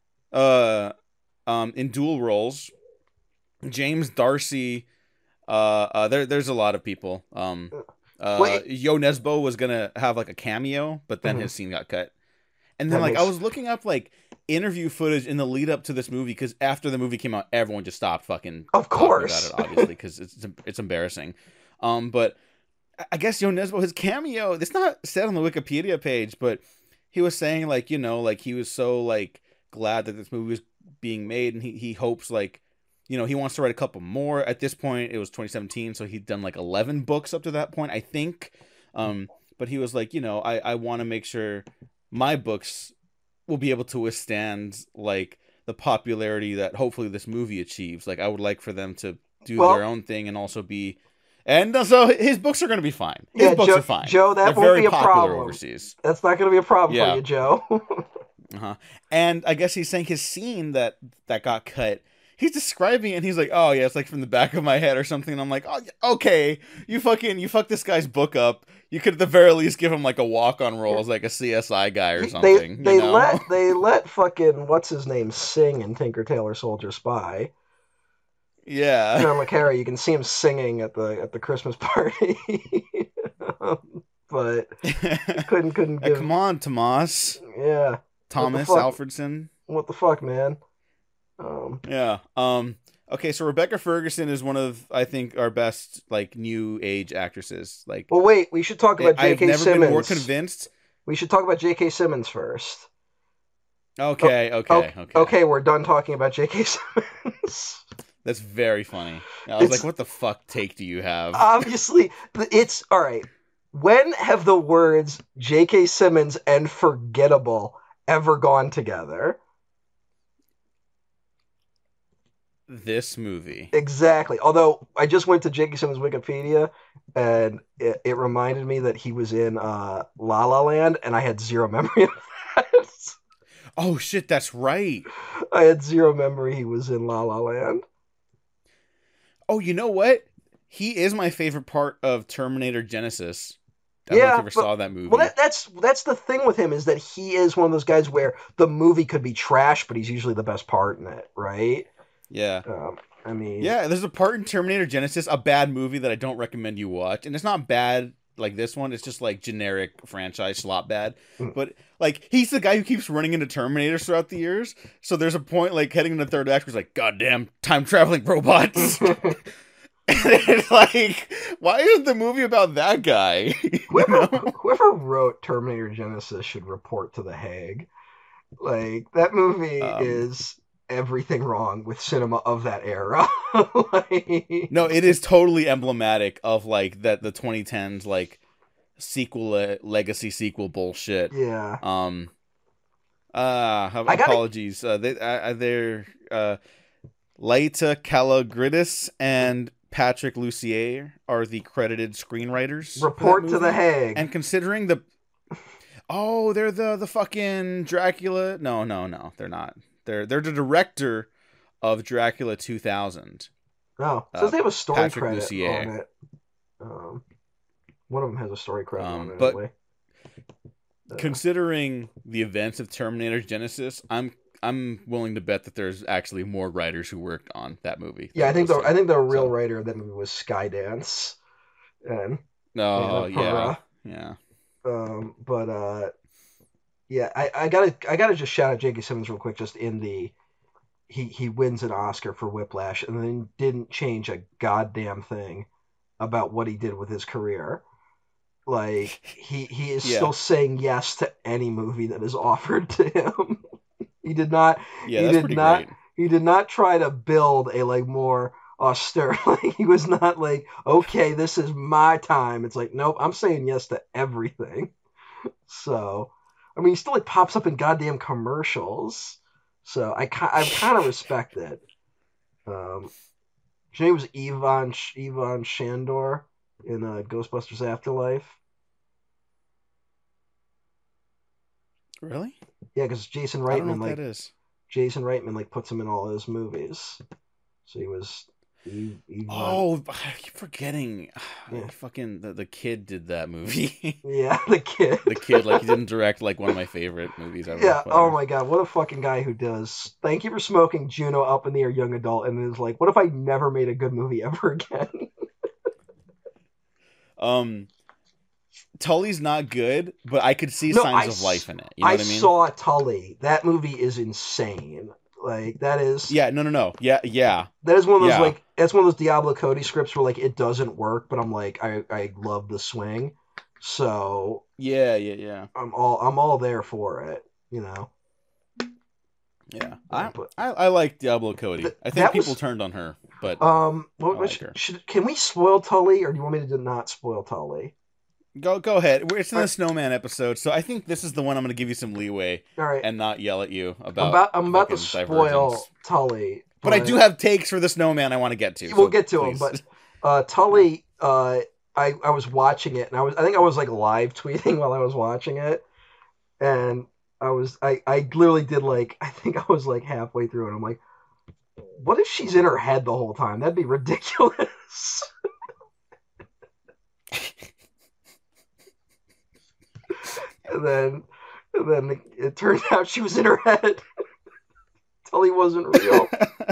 in dual roles. James Darcy. There's a lot of people. Yo Nesbo was gonna have like a cameo, but then his scene got cut. And then I was looking up like interview footage in the lead up to this movie, because after the movie came out, everyone just stopped fucking of course talking about it, obviously, because it's embarrassing. But I guess Yo Nesbo, his cameo, it's not said on the Wikipedia page, but he was saying like, like he was so like glad that this movie was being made, and he hopes like, he wants to write a couple more. At this point, it was 2017, so he'd done like 11 books up to that point, I think. But he was like, I want to make sure my books will be able to withstand like the popularity that hopefully this movie achieves. Like, I would like for them to do their own thing and also be. And so his books are going to be fine. His books are fine. Joe, that They're won't be a popular problem. Overseas. That's not going to be a problem for you, Joe. And I guess he's saying his scene that got cut, he's describing it, and he's like, oh yeah, it's like from the back of my head or something. And I'm like, oh, okay, you fucked this guy's book up. You could at the very least give him like a walk-on role as like a CSI guy or something. They let fucking what's his name sing in Tinker Tailor Soldier Spy. Yeah. John McCary, you can see him singing at the Christmas party. But couldn't give. Come on, Tomas. Yeah. Thomas Alfredson. What the fuck, man? Yeah. Okay, so Rebecca Ferguson is one of, I think, our best like new age actresses. Like, well, wait, we should talk about J.K. Simmons. I've never been more convinced. We should talk about J.K. Simmons first. Okay, we're done talking about J.K. Simmons. That's very funny. I was like, what the fuck take do you have? Obviously, it's all right. When have the words J.K. Simmons and forgettable ever gone together? This movie. Exactly. Although I just went to J.K. Simmons' Wikipedia, and it reminded me that he was in La La Land, and I had zero memory of that. Oh shit, that's right. I had zero memory he was in La La Land. Oh, you know what? He is my favorite part of Terminator Genisys. I don't know if you ever saw that movie. Well, that's the thing with him, is that he is one of those guys where the movie could be trash, but he's usually the best part in it, right? Yeah. I mean... Yeah, there's a part in Terminator Genisys, a bad movie that I don't recommend you watch. And it's not bad like this one. It's just like generic franchise slop bad. But like, he's the guy who keeps running into Terminators throughout the years. So there's a point like heading into the third act where he's like, goddamn time traveling robots. And it's like, why isn't the movie about that guy? Whoever wrote Terminator Genisys should report to The Hague. Like, that movie is everything wrong with cinema of that era. No, it is totally emblematic of like that the 2010s like sequel legacy sequel bullshit. Yeah. Apologies. They're Laeta Kalogridis and Patrick Lussier are the credited screenwriters. Report to The Hague. And considering they're the fucking Dracula. No, they're not. They're the director of Dracula 2000. Oh, it says they have a story Patrick credit Lussier. on it. One of them has a story credit on it. But anyway. Considering the events of Terminator Genisys, I'm willing to bet that there's actually more writers who worked on that movie. Yeah, I think the real writer of that movie was Skydance, and Oh, Anna yeah. Purra. Yeah. But yeah, I gotta just shout out J.K. Simmons real quick. Just in the he wins an Oscar for Whiplash, and then didn't change a goddamn thing about what he did with his career. Like he is Yeah. still saying yes to any movie that is offered to him. He did not. Yeah, He that's did pretty not. great. He did not try to build a like more austere. Like he was not like, okay, this is my time. It's like, nope, I'm saying yes to everything. So, I mean, he still like pops up in goddamn commercials. So I kind of respect it. His name was Ivan Shandor in Ghostbusters Afterlife. Really? Yeah, because Jason I don't know Reitman what that is. puts him in all his movies. So he was Ivan. Oh, I keep forgetting. Yeah. Fucking the kid did that movie. Yeah, the kid. The kid, like, he didn't direct like one of my favorite movies ever. Yeah. But Oh my god, what a fucking guy who does. Thank you for smoking Juno up in the air, young adult, and is like, what if I never made a good movie ever again? Tully's not good, but I could see No, signs of life in it. You know what I mean? saw Tully. That movie is insane. Like that is. Yeah, no. Yeah. That is one of those Yeah. like that's one of those Diablo Cody scripts where like it doesn't work, but I'm like I love the swing, so Yeah. I'm all there for it, you know. Yeah. But- I like Diablo Cody. I think that people was- turned on her, but What, can we spoil Tully, or do you want me to not spoil Tully? go ahead. It's in the Snowman episode, so I think this is the one I'm going to give you some leeway All right, and not yell at you about. I'm about to fucking spoil Divergence. Tully, But I do have takes for the Snowman I want to get to. We'll so get to please. him, but Tully, I was watching it, and I think I was like live tweeting while I was watching it, and I literally did like I think I was like halfway through, and I'm like, what if she's in her head the whole time? That'd be ridiculous. and then it turned out she was in her head. Tully wasn't real.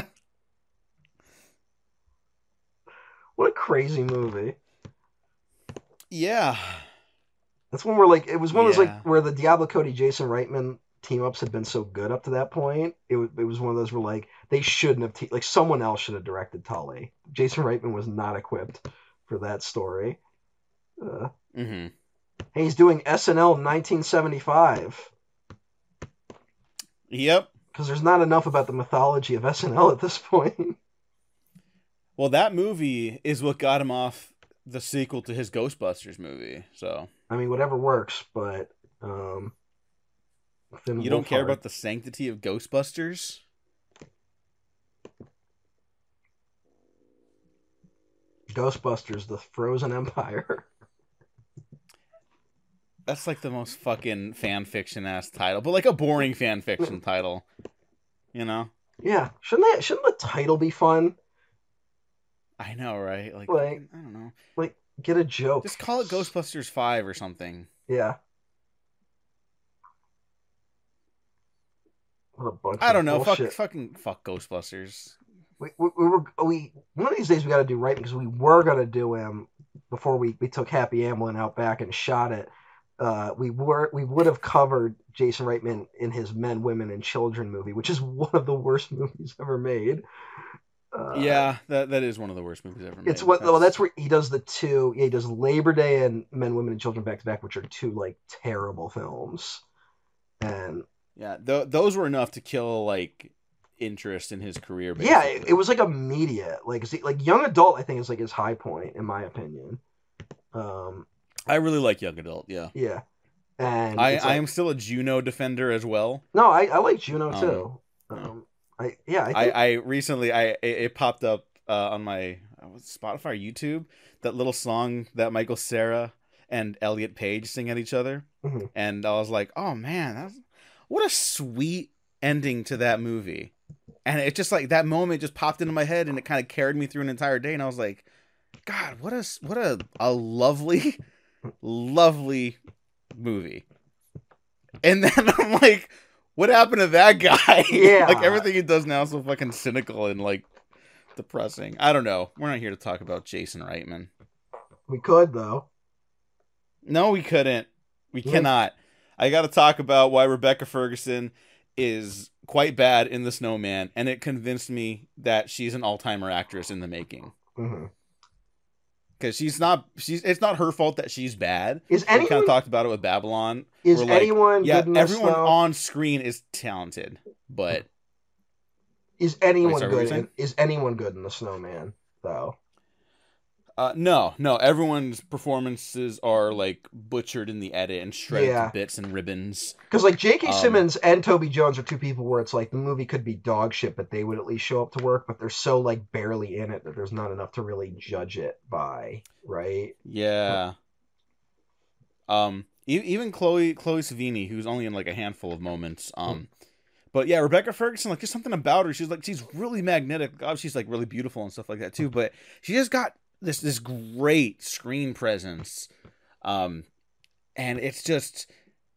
What a crazy movie. Yeah. That's one where like it was one of those Yeah. like where the Diablo Cody Jason Reitman team ups had been so good up to that point. It was one of those where like they shouldn't have like someone else should have directed Tully. Jason Reitman was not equipped for that story. Mm-hmm. Hey, he's doing SNL in 1975 Yep. because there's not enough about the mythology of SNL at this point. Well, that movie is what got him off the sequel to his Ghostbusters movie. So I mean, whatever works, but Finn you don't care Wolfhard- about the sanctity of Ghostbusters? Ghostbusters: The Frozen Empire. That's like the most fucking fan fiction ass title, but like a boring fan fiction title. You know? Yeah, shouldn't the title be fun? I know, right? Like, Like- I don't know. Like, get a joke. Just call it Ghostbusters 5 or something. Yeah. What a bunch I of don't know. Fuck bullshit. Ghostbusters. We one of these days we got to do right because we were gonna do him before we took Happy Amblin out back and shot it. We would have covered Jason Reitman in his Men, Women, and Children movie, which is one of the worst movies ever made. Yeah, that is one of the worst movies ever made. It's that's where he does the two. Yeah, he does Labor Day and Men, Women, and Children back to back, which are two like terrible films. And yeah, those were enough to kill like interest in his career. Basically. yeah, it was like immediate. Like young adult, I think is like his high point in my opinion. I really like young adult. Yeah, Yeah, and I am still a Juno defender as well. no, I like Juno too. I recently it popped up on my Spotify or YouTube, that little song that Michael Cera and Elliot Page sing at each other, Mhm. and I was like, oh man, what a sweet ending to that movie. And it just like that moment just popped into my head, and it kind of carried me through an entire day. And I was like, God, what a lovely, lovely movie. And then I'm like, what happened to that guy? Yeah. Like everything he does now is so fucking cynical and like depressing. I don't know. We're not here to talk about Jason Reitman. We could though. No, we couldn't. We Yeah. cannot. I got to talk about why Rebecca Ferguson is quite bad in The Snowman, and it convinced me that she's an all-timer actress in the making. Mm-hmm. Because it's not her fault that she's bad. Is We kind of anyone talked about it with Babylon. is We're like, anyone yeah, good in this, everyone though? on screen is talented, but Is anyone sorry, what were you good? saying? Is anyone good in The Snowman though? no, everyone's performances are like butchered in the edit and shredded Yeah. to bits and ribbons. Because like J.K. Um, Simmons and Toby Jones are two people where it's like the movie could be dog shit, but they would at least show up to work. But they're so like barely in it that there's not enough to really judge it by, right? Yeah. Even Chloe Savini, who's only in like a handful of moments. But yeah, Rebecca Ferguson, like, just something about her. She's really magnetic. Obviously, she's like really beautiful and stuff like that too. But she just got this great screen presence, and it's just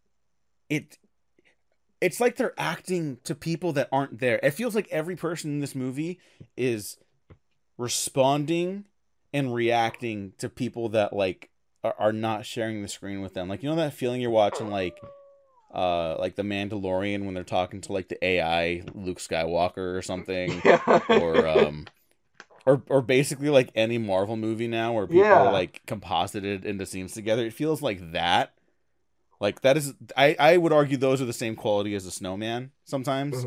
it's like they're acting to people that aren't there. It feels like every person in this movie is responding and reacting to people that like are not sharing the screen with them. Like, you know that feeling you're watching like The Mandalorian when they're talking to like the AI Luke Skywalker or something, or basically like any Marvel movie now where people Yeah. are like composited into scenes together. It feels like that. Like that is, I would argue those are the same quality as a Snowman sometimes.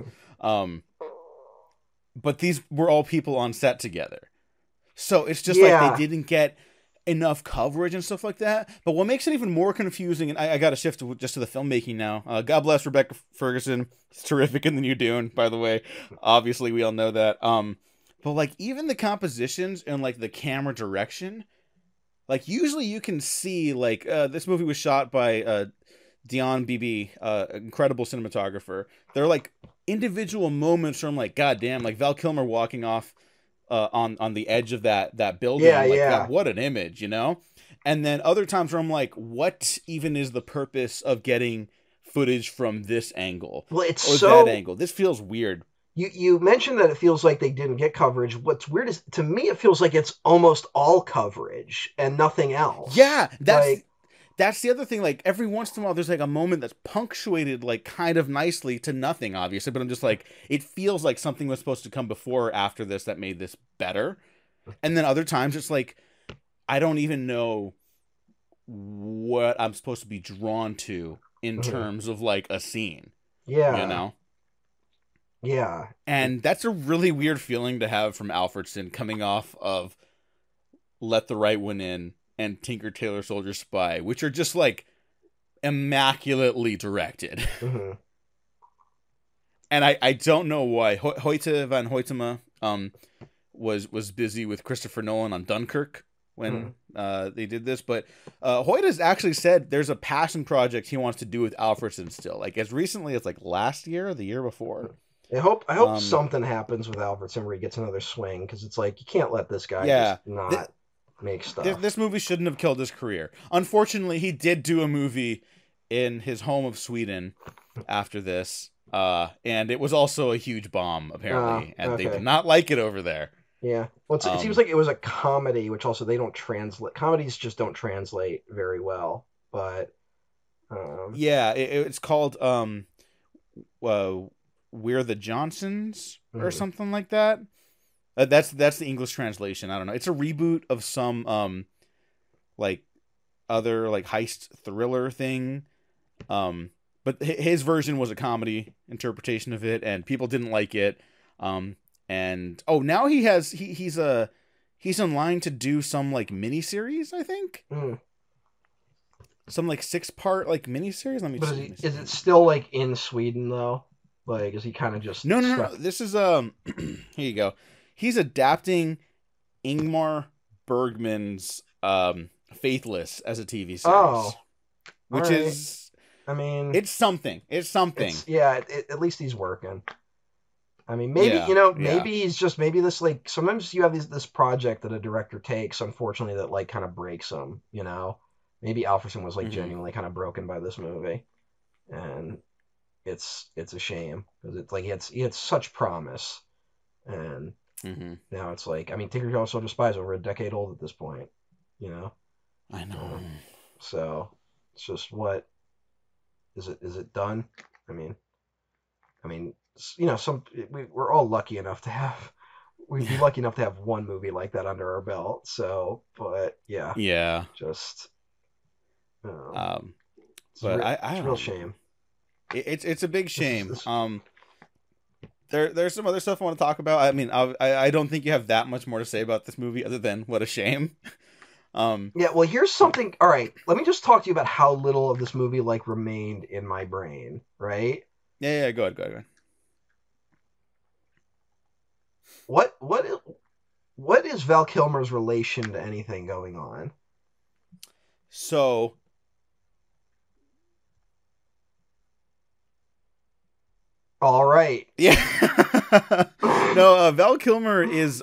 But these were all people on set together. So it's just Yeah. like they didn't get enough coverage and stuff like that. But what makes it even more confusing, and I got to shift just to the filmmaking now. God bless Rebecca Ferguson. It's terrific in the new Dune, by the way. Obviously, we all know that. But like even the compositions and like the camera direction, like usually you can see like this movie was shot by Dion Bibi, incredible cinematographer. There are like individual moments from like, goddamn, like Val Kilmer walking off on the edge of that building. Yeah, like, yeah. God, what an image, you know? And then other times where I'm like, what even is the purpose of getting footage from this angle Well, it's or so that angle? This feels weird. You mentioned that it feels like they didn't get coverage. What's weird is, to me, it feels like it's almost all coverage and nothing else. Yeah, Like, that's the other thing. Like every once in a while, there's like a moment that's punctuated like kind of nicely to nothing, obviously. But I'm just like, it feels like something was supposed to come before or after this that made this better. And then other times it's like, I don't even know what I'm supposed to be drawn to in terms of like a scene. yeah, You know? yeah, And that's a really weird feeling to have from Alfredson coming off of Let the Right One In and Tinker Tailor Soldier Spy, which are just like immaculately directed. mhm. And I don't know why. Hoyte van Hoytema was busy with Christopher Nolan on Dunkirk when they did this. But Hoyt has actually said there's a passion project he wants to do with Alfredson still. Like as recently as like last year or the year before. I hope something happens with Alfredson where he gets another swing, because it's like you can't let this guy just not make stuff. This movie shouldn't have killed his career. Unfortunately, he did do a movie in his home of Sweden after this. And it was also a huge bomb, apparently. And they okay. did not like it over there. Yeah. Well, it seems like it was a comedy, which also they don't translate. Comedies just don't translate very well. But yeah, it's called We're the Johnsons or something like that. That's the English translation. I don't know. It's a reboot of some like other like heist thriller thing. But his version was a comedy interpretation of it, and people didn't like it. And now he's in line to do some like miniseries, I think. Some like 6-part like miniseries. Let me but see. is it still like in Sweden though? Like, is he kind of just No. This is here you go. He's adapting Ingmar Bergman's Faithless as a TV series, which is, I mean, it's something. It's something. At least he's working. I mean, maybe he's just this like sometimes you have this project that a director takes, unfortunately, that like kind of breaks him. You know, maybe Alfredson was like genuinely kind of broken by this movie, and it's a shame because it's like he had such promise, and now it's like, I mean, Tinker Tailor Soldier Spy is over a decade old at this point. You know, I know. So it's just what is it? Is it done? I mean, we're all lucky enough to have. We'd be lucky enough to have one movie like that under our belt. So, but yeah, Yeah. just Um, it's but I it's a don't real know. shame. It's a big shame. This- There's some other stuff I want to talk about. I mean, I don't think you have that much more to say about this movie other than what a shame. Yeah, well, here's something. All right, let me just talk to you about how little of this movie like remained in my brain. Right? Yeah, go ahead. What is Val Kilmer's relation to anything going on? So, All right. yeah. No, Val Kilmer is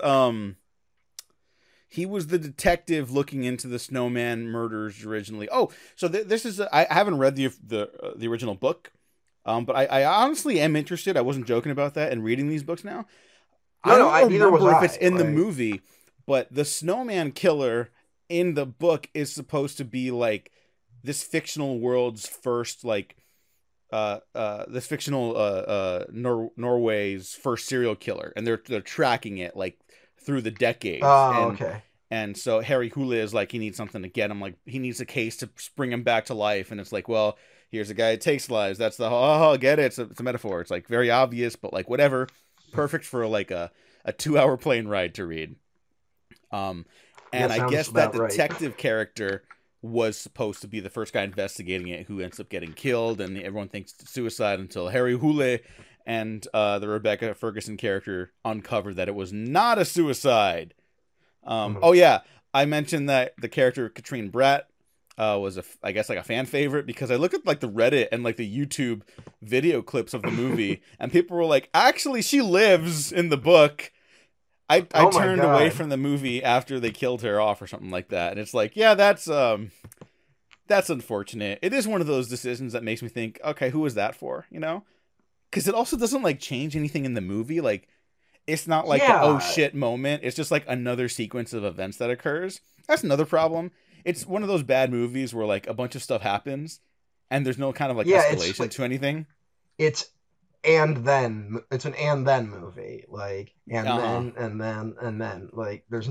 he was the detective looking into the Snowman murders originally. Oh, so this is I haven't read the original book. But I honestly am interested. I wasn't joking about that and reading these books now. Neither was if I. it's in the movie, but the Snowman killer in the book is supposed to be like this fictional world's first like this fictional Norway's first serial killer, and they're tracking it like through the decades. Oh, okay. And so Harry Hule is like, he needs something to get him, like he needs a case to bring him back to life, and it's like, well, here's a guy that takes lives. That's the get it. It's a metaphor. It's like very obvious, but like whatever. Perfect for like a 2-hour plane ride to read. And I guess that detective character was supposed to be the first guy investigating it, who ends up getting killed, and everyone thinks it's suicide until Harry Hule and the Rebecca Ferguson character uncovered that it was not a suicide. Oh yeah, I mentioned that the character Katrine Bratt was I guess like a fan favorite, because I looked at like the Reddit and like the YouTube video clips of the movie, and people were like, actually she lives in the book. I turned away from the movie after they killed her off or something like that, and it's like, yeah, that's unfortunate. It is one of those decisions that makes me think, okay, who was that for, you know? Because it also doesn't like change anything in the movie. Like, it's not like an oh shit moment. It's just like another sequence of events that occurs. That's another problem. It's one of those bad movies where like a bunch of stuff happens and there's no kind of like escalation to anything. It's an and then movie, like then like there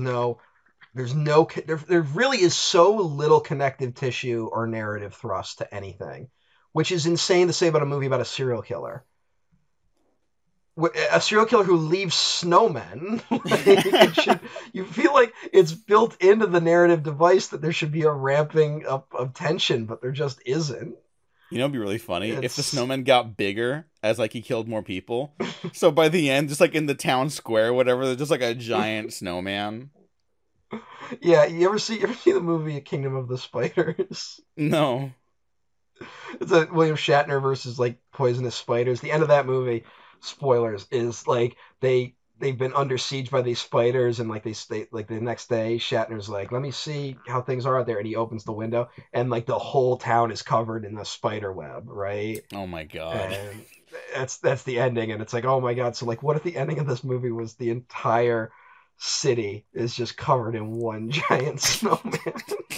really is so little connective tissue or narrative thrust to anything, which is insane to say about a movie about a serial killer. A serial killer who leaves snowmen. You feel like it's built into the narrative device that there should be a ramping up of tension, but there just isn't. You know, it'd be really funny if the snowman got bigger as like he killed more people. So by the end, just like in the town square, whatever, there's just like a giant snowman. Yeah, you ever see the movie Kingdom of the Spiders? No. It's a William Shatner versus like poisonous spiders. The end of that movie, spoilers, is like they've been under siege by these spiders, and like they stay like the next day Shatner's like, let me see how things are out there, and he opens the window and like the whole town is covered in the spider web, right? Oh my god. And that's the ending, and it's like, oh my god, so like what if the ending of this movie was the entire city is just covered in one giant snowman?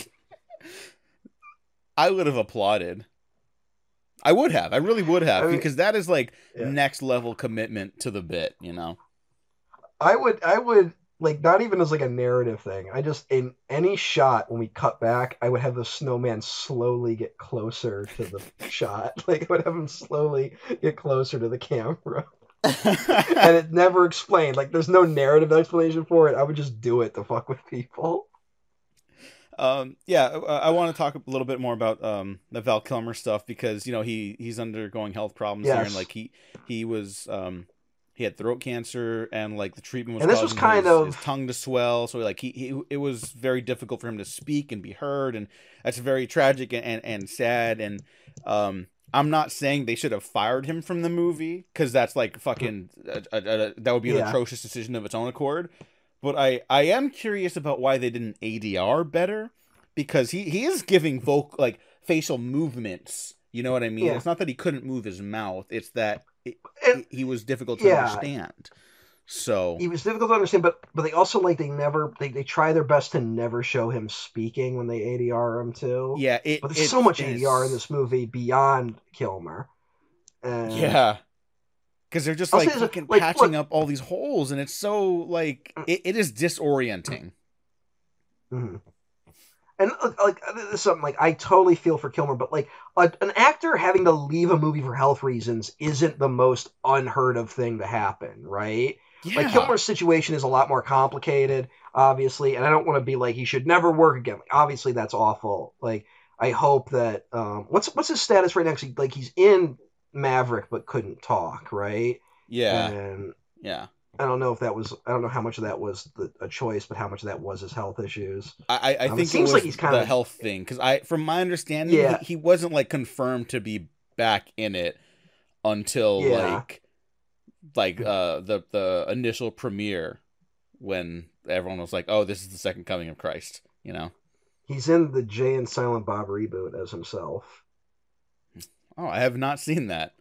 I would have applauded. I really would have, because that is like next level commitment to the bit, you know? I would like, not even as like a narrative thing. I just, in any shot when we cut back, I would have the snowman slowly get closer to the shot. Like, I would have him slowly get closer to the camera. And it never explained. Like, there's no narrative explanation for it. I would just do it to fuck with people. I want to talk a little bit more about the Val Kilmer stuff, because, you know, he's undergoing health problems here, and like he was he had throat cancer, and like the treatment was causing his tongue to swell, so like it was very difficult for him to speak and be heard, and that's very tragic and sad. And I'm not saying they should have fired him from the movie, because that's like fucking that would be an atrocious decision of its own accord. But I am curious about why they didn't ADR better, because he is giving facial movements. You know what I mean? Yeah. It's not that he couldn't move his mouth; it's that he was difficult to understand. So he was difficult to understand, but they also like they try their best to never show him speaking when they ADR him too. yeah, But there's so much ADR in this movie beyond Kilmer. And yeah, because they're just I'll like say this, fucking like, patching look- up all these holes, and it's so like it is disorienting. Mhm. And like this is something like I totally feel for Kilmer, but like an actor having to leave a movie for health reasons isn't the most unheard of thing to happen, right? Yeah, Like Kilmer's situation is a lot more complicated, obviously, and I don't want to be like he should never work again. Like, obviously, that's awful. Like I hope that what's his status right now? 'Cause like he's in Maverick but couldn't talk, right? yeah, And yeah. I don't know how much of that was a choice, but how much of that was his health issues. I It think it seems was like he's kinda- the health thing because from my understanding, Yeah. he wasn't like confirmed to be back in it until Yeah. like the initial premiere when everyone was like, "Oh, this is the second coming of Christ," you know. He's in the Jay and Silent Bob reboot as himself. Oh, I have not seen that.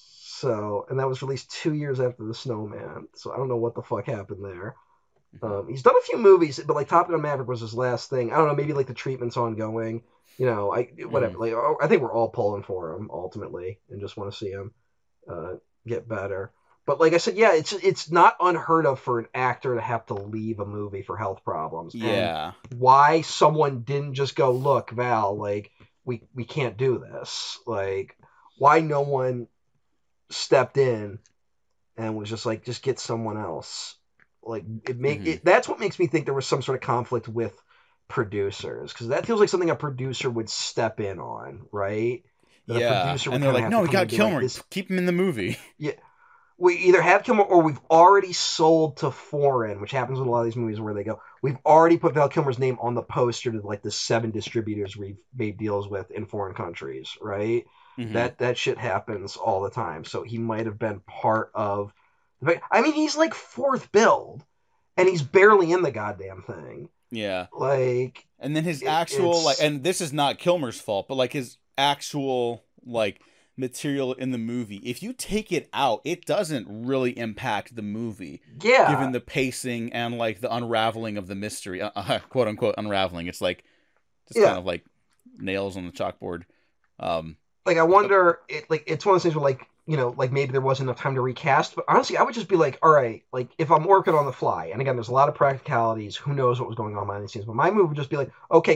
So, and that was released 2 years after The Snowman. So I don't know what the fuck happened there. He's done a few movies, but like Top Gun Maverick was his last thing. I don't know, maybe like the treatment's ongoing. You know, whatever. Like I think we're all pulling for him ultimately, and just want to see him get better. But like I said, yeah, it's not unheard of for an actor to have to leave a movie for health problems. Yeah. And why someone didn't just go, look, Val, like we can't do this. Like why no one stepped in and was just like, just get someone else. Like that's what makes me think there was some sort of conflict with producers, because that feels like something a producer would step in on, right? That a Yeah, producer would and they're kinda like, have "No, to we come got and be Kilmer. like, Keep him in the movie." Yeah, we either have Kilmer or we've already sold to foreign, which happens with a lot of these movies where they go, we've already put Val Kilmer's name on the poster to like the 7 distributors we've made deals with in foreign countries, right? Mhm. That shit happens all the time. So he might have been part of. I mean, he's like 4th build, and he's barely in the goddamn thing. Yeah. Like, And then his actual it's- and this is not Kilmer's fault, but like his actual like material in the movie, if you take it out, it doesn't really impact the movie, yeah, given the pacing and like the unraveling of the mystery, quote unquote unraveling. It's like just kind of like nails on the chalkboard. Like I wonder, it's one of those things where like, you know, like maybe there wasn't enough time to recast, but honestly, I would just be like, all right, like if I'm working on the fly, and again, there's a lot of practicalities, who knows what was going on behind the scenes, but my move would just be like, okay,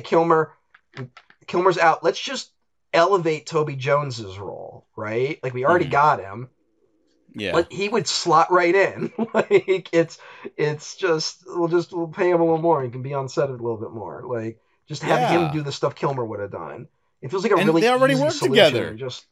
Kilmer's out, let's just elevate Toby Jones's role, right? Like we already got him. Yeah. Like he would slot right in. Like it's just we'll pay him a little more. He can be on set a little bit more. Like just have him do the stuff Kilmer would have done. It feels like a And really they already easy work solution. together. Just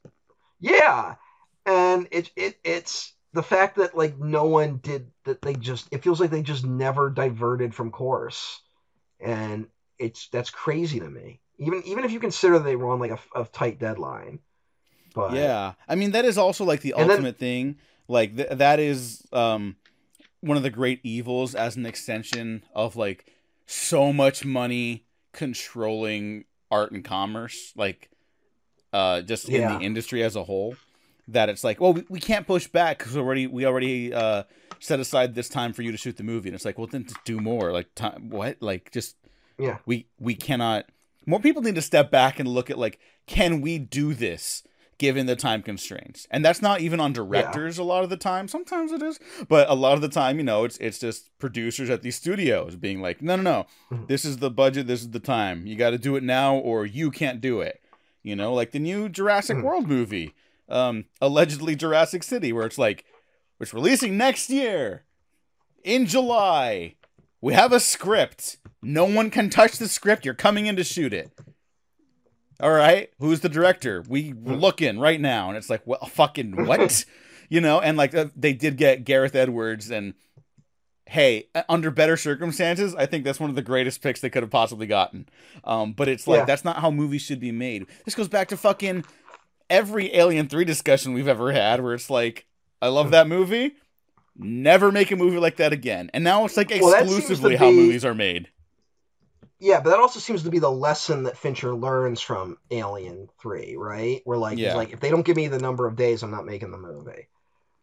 and it's the fact that like no one did that. It feels like they just never diverted from course, and that's crazy to me. Even if you consider they were on like a tight deadline. But yeah, I mean that is also like the And then- ultimate thing. Like that is one of the great evils as an extension of like so much money controlling art and commerce, like just in the industry as a whole. That it's like, well, we can't push back because we already set aside this time for you to shoot the movie, and it's like, well, then just do more. Like what? Like just we cannot. More people need to step back and look at like, can we do this given the time constraints? And that's not even on directors a lot of the time. Sometimes it is, but a lot of the time, you know, it's just producers at these studios being like, no, this is the budget, this is the time. You got to do it now, or you can't do it. You know, like the new Jurassic World movie, allegedly Jurassic City, where it's like, it's releasing next year in July. We have a script. No one can touch the script. You're coming in to shoot it. All right. Who's the director? We're looking right now. And it's like, well, fucking what? You know, and like they did get Gareth Edwards, and hey, under better circumstances, I think that's one of the greatest picks they could have possibly gotten. But it's like, that's not how movies should be made. This goes back to fucking every Alien 3 discussion we've ever had, where it's like, I love that movie. Never make a movie like that again. And now it's like exclusively how movies are made. Yeah, but that also seems to be the lesson that Fincher learns from Alien 3, right? Where like he's like, if they don't give me the number of days, I'm not making the movie.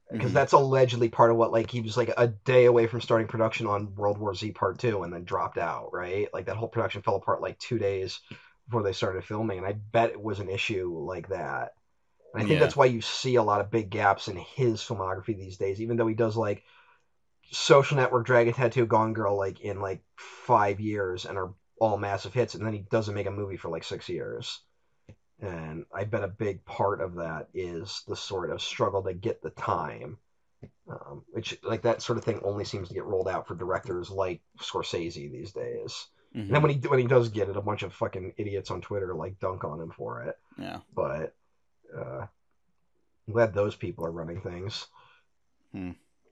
because Mhm. that's allegedly part of what, like, he was like a day away from starting production on World War Z Part 2 and then dropped out, right? Like, that whole production fell apart like 2 days before they started filming, and I bet it was an issue like that. And I think Yeah. that's why you see a lot of big gaps in his filmography these days, even though he does, like, Social Network, Dragon Tattoo, Gone Girl, like, in, like, 5 years and are all massive hits, and then he doesn't make a movie for, like, 6 years. And I bet a big part of that is the sort of struggle to get the time, which, like, that sort of thing only seems to get rolled out for directors like Scorsese these days. And then Mhm. when he does get it, a bunch of fucking idiots on Twitter like dunk on him for it. Yeah. But I'm glad those people are running things. Hmm.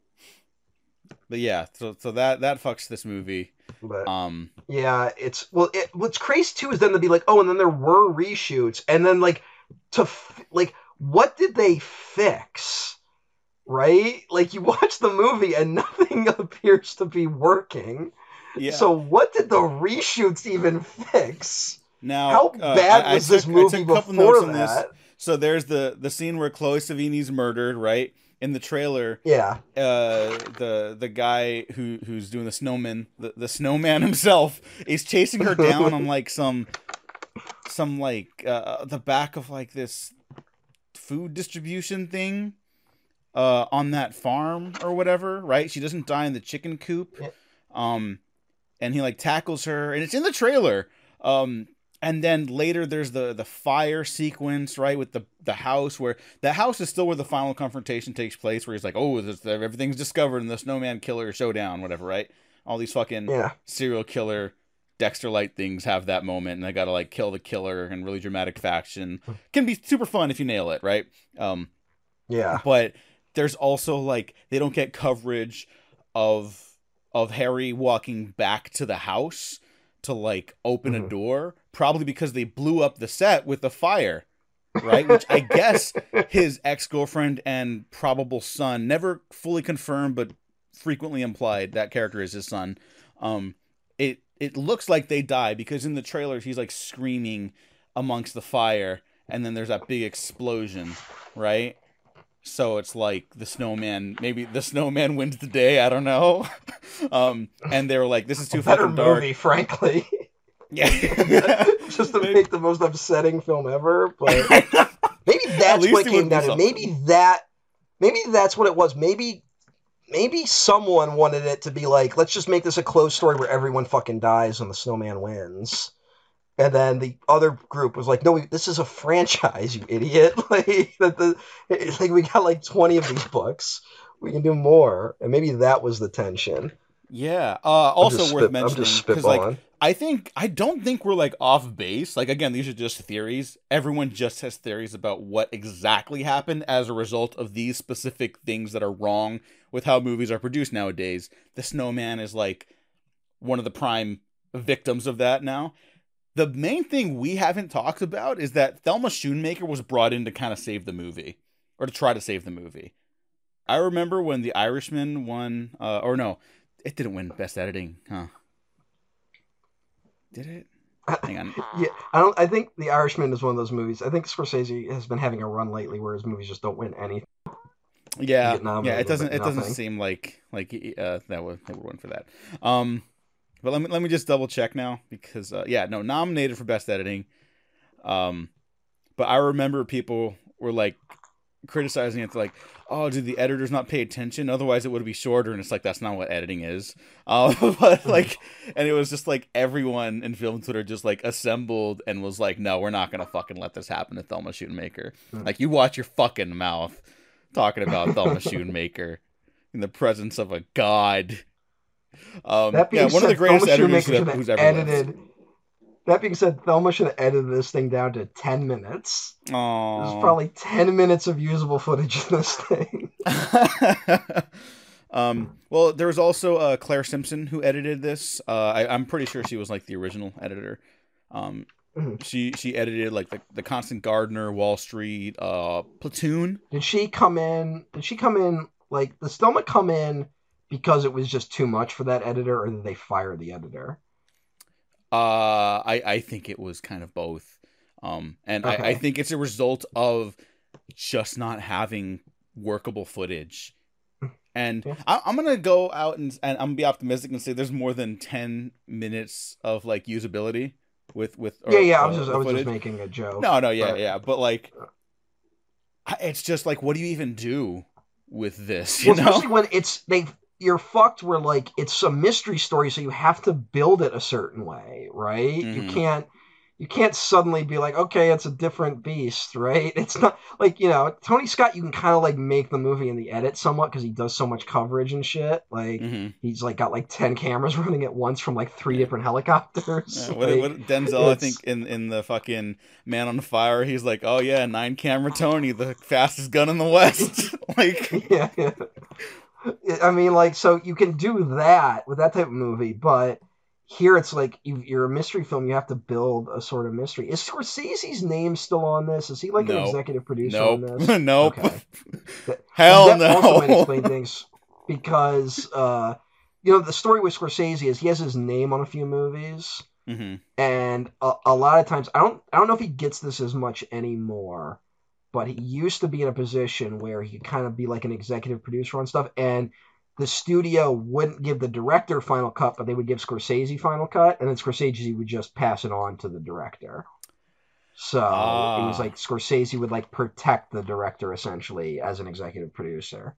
But yeah, so that fucks this movie. But Um. yeah, what's crazy too is then to be like, oh, and then there were reshoots, and then like like, what did they fix? Right? Like, you watch the movie and nothing appears to be working. Yeah. So what did the reshoots even fix? Now, How bad was this movie I took a couple before notes on that? this. So there's the scene where Chloe Savini's murdered, right? In the trailer, Yeah. the guy who's doing the snowman, the snowman himself, is chasing her down on like some like the back of like this food distribution thing on that farm or whatever, right? She doesn't die in the chicken coop. Yeah. And he like tackles her, and it's in the trailer. And then later there's the fire sequence, right, with the house, where the house is still where the final confrontation takes place, where he's like, oh, everything's discovered in the snowman killer showdown, whatever, right? All these fucking serial killer Dexter Light things have that moment, and they gotta like kill the killer in really dramatic fashion. Can be super fun if you nail it, right? Yeah. But there's also like they don't get coverage of Harry walking back to the house to like open a door, probably because they blew up the set with the fire, right? Which I guess his ex-girlfriend and probable son, never fully confirmed but frequently implied that character is his son. It looks like they die because in the trailer he's like screaming amongst the fire, and then there's that big explosion, right? So it's like maybe the snowman wins the day. I don't know. And they were like, "This is too better fucking dark." movie, frankly. Yeah, just to make the most upsetting film ever. But maybe that's what it came down to. Maybe that's what it was. Maybe someone wanted it to be like, let's just make this a closed story where everyone fucking dies and the snowman wins. And then the other group was like, no, this is a franchise, you idiot. Like, we got like 20 of these books. We can do more. And maybe that was the tension. Yeah. Also worth mentioning, I'm just because like, spitballing. I don't think we're like off base. Like, again, these are just theories. Everyone just has theories about what exactly happened as a result of these specific things that are wrong with how movies are produced nowadays. The snowman is like one of the prime victims of that now. The main thing we haven't talked about is that Thelma Schoonmaker was brought in to kind of save the movie, or to try to save the movie. I remember when The Irishman won, or no, it didn't win Best Editing, huh? Did it? Hang on. Yeah, I think The Irishman is one of those movies. I think Scorsese has been having a run lately where his movies just don't win anything. Yeah, it doesn't seem like that would win for that. But let me just double check now, because nominated for Best Editing. But I remember people were like criticizing it, like, oh, did the editors not pay attention? Otherwise it would be shorter. And it's like, that's not what editing is. But like, and it was just like everyone in film Twitter just like assembled and was like, no, we're not gonna fucking let this happen to Thelma Schoonmaker. Like, you watch your fucking mouth talking about Thelma Schoonmaker in the presence of a god. One of the greatest editors who's ever lived. That being said, Thelma should have edited this thing down to 10 minutes. Aww. There's probably 10 minutes of usable footage in this thing. Well, there was also Claire Simpson who edited this. I'm pretty sure she was like the original editor. She edited like the Constant Gardener, Wall Street, Platoon. Did she come in? Like, does Thelma come in because it was just too much for that editor, or did they fire the editor? I think it was kind of both. And okay. I think it's a result of just not having workable footage. And Yeah. I'm gonna go out and I'm gonna be optimistic and say there's more than 10 minutes of like usability with I was the just footage. making a joke. No, yeah, but... yeah, but like, it's just like, what do you even do with this? Especially when you're fucked where like it's a mystery story, so you have to build it a certain way, right? Mhm. You can't suddenly be like, okay, it's a different beast, right? It's not like, Tony Scott, you can kind of like make the movie in the edit somewhat because he does so much coverage and shit. Like Mhm. he's like got like 10 cameras running at once from like 3 different helicopters. What Denzel, I think in the fucking Man on Fire, he's like, oh yeah, 9 camera Tony, the fastest gun in the West. Like, yeah. I mean, like, so you can do that with that type of movie, but here it's like you're a mystery film. You have to build a sort of mystery. Is Scorsese's name still on this? Is he like an executive producer on this? Nope. Okay. Hell that no. also might explain things because the story with Scorsese is he has his name on a few movies, and a lot of times I don't know if he gets this as much anymore, but he used to be in a position where he could kind of be like an executive producer on stuff, and the studio wouldn't give the director final cut, but they would give Scorsese final cut, and then Scorsese would just pass it on to the director. So it was like Scorsese would like protect the director essentially as an executive producer.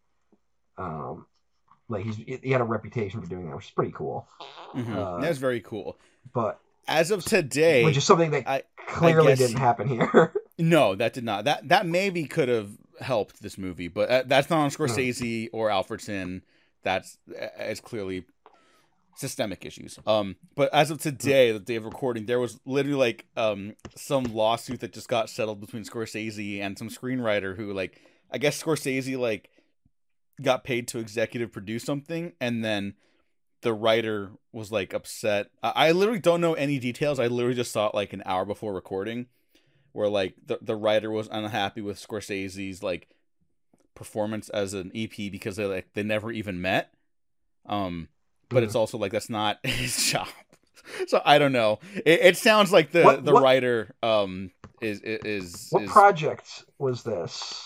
Like he had a reputation for doing that, which is pretty cool. That's very cool. But as of today, which is something that clearly didn't happen here. No, that did not. That maybe could have helped this movie, but that's not on Scorsese or Alfredson. It's clearly systemic issues. But as of today, the day of recording, there was literally like some lawsuit that just got settled between Scorsese and some screenwriter who, like, I guess Scorsese like got paid to executive produce something, and then the writer was like upset. I literally don't know any details. I literally just saw it like an hour before recording, where like the writer was unhappy with Scorsese's like performance as an EP because they never even met. But it's also like that's not his job. So I don't know. It sounds like the writer is what project was this?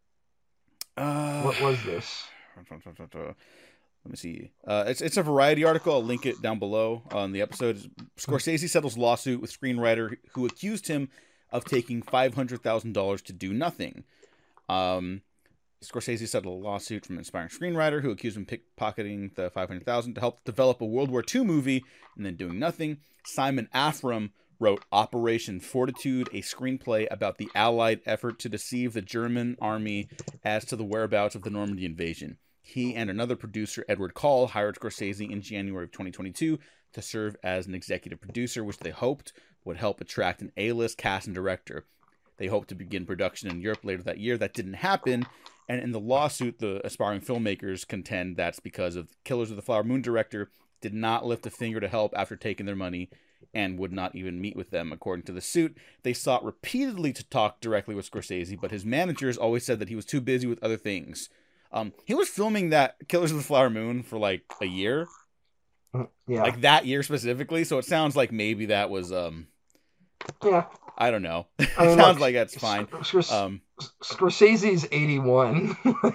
What was this? Let me see. It's a Variety article. I'll link it down below on the episode. Scorsese settles lawsuit with screenwriter who accused him of taking $500,000 to do nothing. Scorsese settled a lawsuit from an aspiring screenwriter who accused him of pickpocketing the $500,000 to help develop a World War II movie and then doing nothing. Simon Afram wrote Operation Fortitude, a screenplay about the Allied effort to deceive the German army as to the whereabouts of the Normandy invasion. He and another producer, Edward Call, hired Scorsese in January of 2022 to serve as an executive producer, which they hoped would help attract an A-list cast and director. They hoped to begin production in Europe later that year. That didn't happen. And in the lawsuit, the aspiring filmmakers contend that's because of Killers of the Flower Moon director did not lift a finger to help after taking their money and would not even meet with them. According to the suit, they sought repeatedly to talk directly with Scorsese, but his managers always said that he was too busy with other things. He was filming that Killers of the Flower Moon for like a year. Yeah. Like that year specifically, so it sounds like maybe that was yeah. I don't know. I mean, it sounds like that's fine. Scorsese's 81.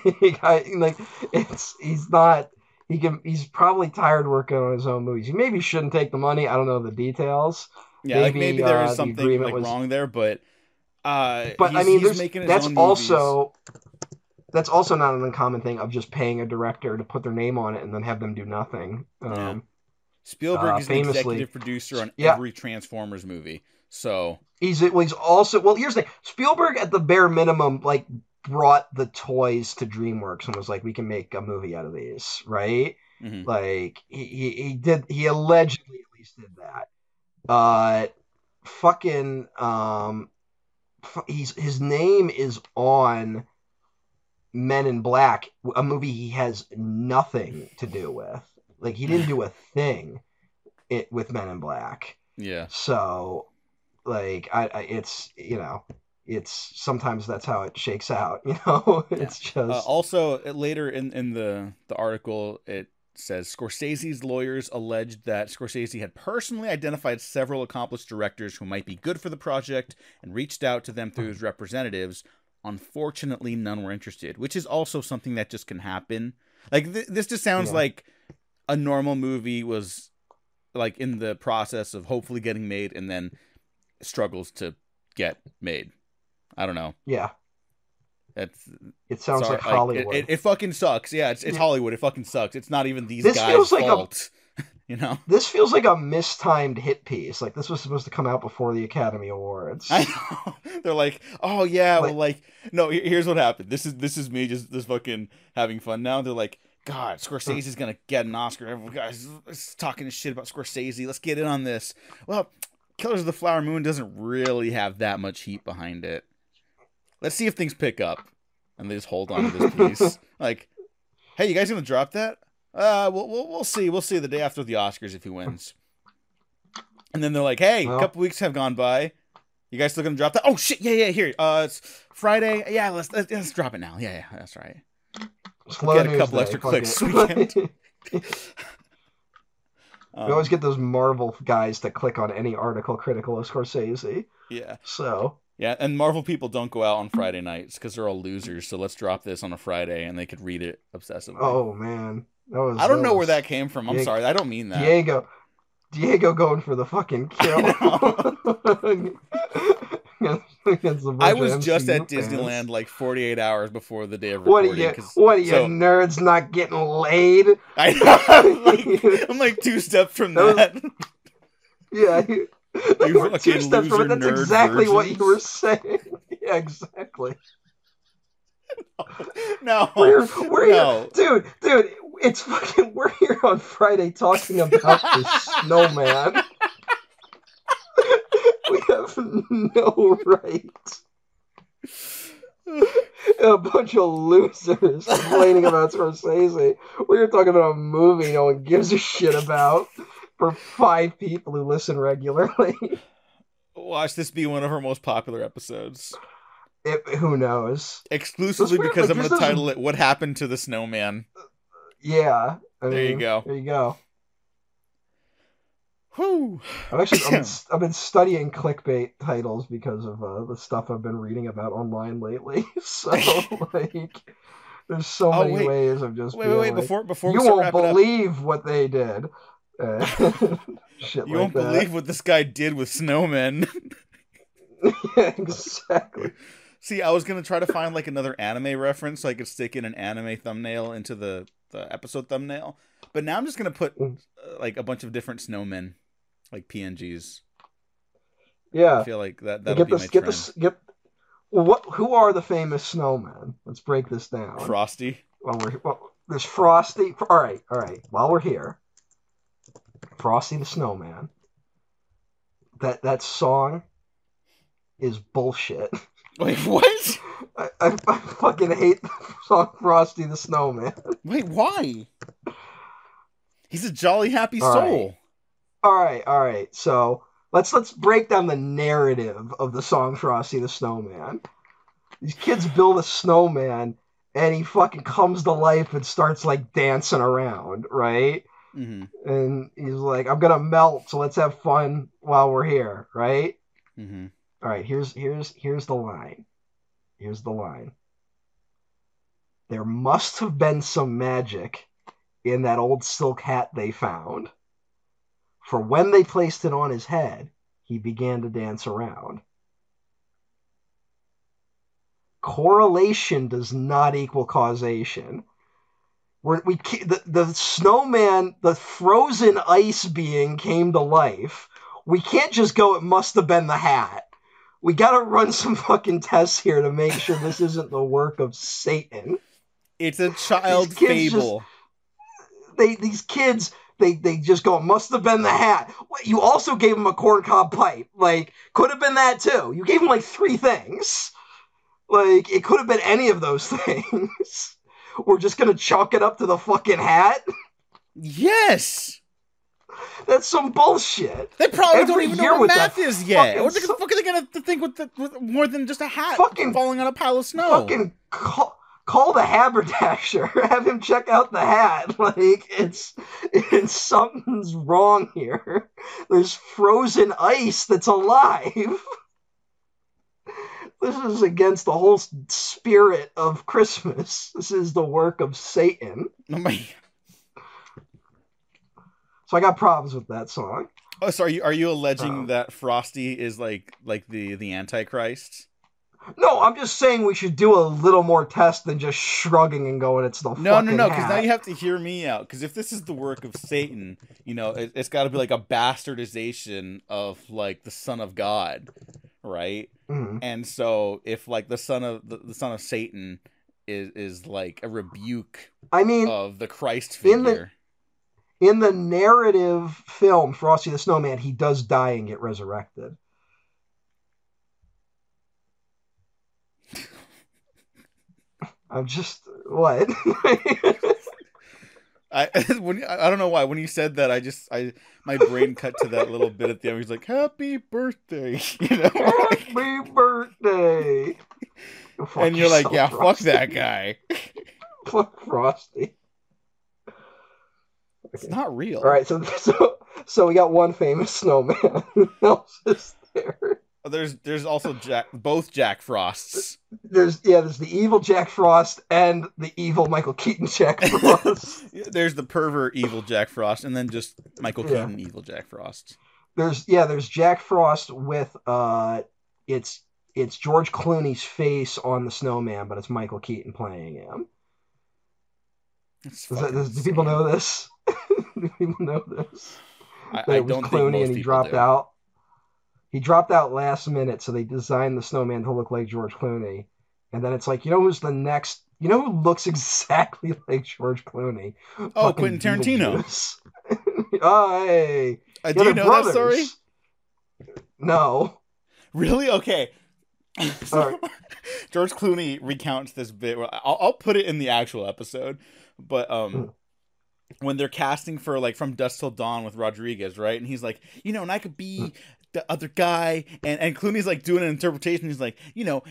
He's probably tired working on his own movies. He maybe shouldn't take the money. I don't know the details. Yeah, maybe there is something like wrong there, but I mean, that's also not an uncommon thing of just paying a director to put their name on it and then have them do nothing. Spielberg is an executive producer on every Transformers movie, so he's also here's the thing: Spielberg at the bare minimum like brought the toys to DreamWorks and was like, we can make a movie out of these, right? Mm-hmm. Like he allegedly at least did that. His name is on Men in Black, a movie he has nothing to do with. Like he didn't do a thing with Men in Black. Yeah. So like it's sometimes that's how it shakes out, It's just also later in the article it says Scorsese's lawyers alleged that Scorsese had personally identified several accomplished directors who might be good for the project and reached out to them through his representatives, unfortunately, none were interested, which is also something that just can happen. Like, this just sounds like a normal movie was, like, in the process of hopefully getting made and then struggles to get made. I don't know. Yeah. It sounds like Hollywood. It fucking sucks. Yeah, it's Hollywood. It fucking sucks. It's not even these This guys' feels like fault. You know? This feels like a mistimed hit piece. Like, this was supposed to come out before the Academy Awards. I know. They're like, oh yeah, well, like, no. Here's what happened. This is me just fucking having fun now. They're like, God, Scorsese's gonna get an Oscar. Everyone guys is talking shit about Scorsese. Let's get in on this. Well, Killers of the Flower Moon doesn't really have that much heat behind it. Let's see if things pick up. And they just hold on to this piece. Like, hey, you guys gonna drop that? We'll see. We'll see the day after the Oscars if he wins. And then they're like, hey, a couple weeks have gone by. You guys still gonna drop that? Oh shit, yeah, here. It's Friday. Yeah, let's drop it now. Yeah, that's right. Get a couple extra clicks this weekend. We always get those Marvel guys to click on any article critical of Scorsese. Yeah. So. Yeah, and Marvel people don't go out on Friday nights because they're all losers. So let's drop this on a Friday, and they could read it obsessively. Oh man, I don't know where that came from. I'm sorry, I don't mean that. Diego going for the fucking kill. I was just at Disneyland like 48 hours before the day of recording. What are you nerds not getting laid? I know. I'm like 2 steps from that. Yeah. You fucking 2 steps from it. That's exactly virgins. what you were saying. Yeah, exactly. No. We're here. Dude, it's fucking, we're here on Friday talking about the snowman. We have no right. A bunch of losers complaining about Scorsese. We're talking about a movie no one gives a shit about. For 5 people who listen regularly. Watch this be one of our most popular episodes. Who knows? Exclusively because I'm going to title it "What Happened to the Snowman." Yeah. There you go. There you go. Whew. I've been studying clickbait titles because of the stuff I've been reading about online lately. So, like, there's so many ways of just wait. Before you we won't believe what they did. Shit, you won't believe what this guy did with snowmen. Yeah, exactly. See, I was gonna try to find like another anime reference so I could stick in an anime thumbnail into the episode thumbnail, but now I'm just gonna put like a bunch of different snowmen, like PNGs. Yeah, I feel like that'll be my trend. Who are the famous snowmen? Let's break this down. Frosty. There's Frosty. All right. While we're here. Frosty the Snowman. That song is bullshit. Wait, what? I fucking hate the song Frosty the Snowman. Wait, why? He's a jolly, happy soul. All right. So let's break down the narrative of the song Frosty the Snowman. These kids build a snowman, and he fucking comes to life and starts like dancing around, right? Mm-hmm. And he's like, I'm gonna melt, so let's have fun while we're here, right? Mm-hmm. All right, here's the line. Here's the line. There must have been some magic in that old silk hat they found. For when they placed it on his head, he began to dance around. Correlation does not equal causation. The snowman, the frozen ice being came to life. We can't just go, it must have been the hat. We gotta run some fucking tests here to make sure this isn't the work of Satan. It's a child fable. These kids, they just go, it must have been the hat. You also gave him a corncob pipe. Like, could have been that too. You gave him like 3 things. Like, it could have been any of those things. We're just gonna chalk it up to the fucking hat? Yes! That's some bullshit. They probably don't even know what math is yet. What the fuck are they gonna think with more than just a hat falling on a pile of snow? Fucking call the haberdasher. Have him check out the hat. Like, it's something's wrong here. There's frozen ice that's alive. This is against the whole spirit of Christmas. This is the work of Satan. Oh my. So I got problems with that song. Oh, so are you alleging that Frosty is like the Antichrist? No, I'm just saying we should do a little more test than just shrugging and going, it's the No, fucking because hat. now you have to hear me out. Because if this is the work of Satan, it's got to be like a bastardization of like the Son of God, right? Mhm. And so if like the son of Satan is like a rebuke I mean, of the Christ in figure. in the narrative film, Frosty the Snowman, he does die and get resurrected. I'm just what? I don't know why when you said that my brain cut to that little bit at the end. He's like, "Happy birthday," Happy birthday! And you're like, "Yeah, fuck that guy." Fuck Frosty. It's not real. All right, so we got one famous snowman. Who else is there? There's also both Jack Frosts. There's the evil Jack Frost and the evil Michael Keaton Jack Frost. There's the pervert evil Jack Frost, and then just Michael Keaton evil Jack Frost. There's Jack Frost with it's George Clooney's face on the snowman, but it's Michael Keaton playing him. Do people know this? Do people know this? I don't think Clooney most and he people dropped do. out. He dropped out last minute, so they designed the snowman to look like George Clooney. And then it's like, who's the next? You know who looks exactly like George Clooney? Oh, Quentin Tarantino. Oh, hey. Do you know that story? No. Really? Okay. So, Right. George Clooney recounts this bit. I'll put it in the actual episode, but when they're casting for like From Dusk Till Dawn with Rodriguez, right? And he's like, and I could be the other guy, and Clooney's like doing an interpretation. He's like,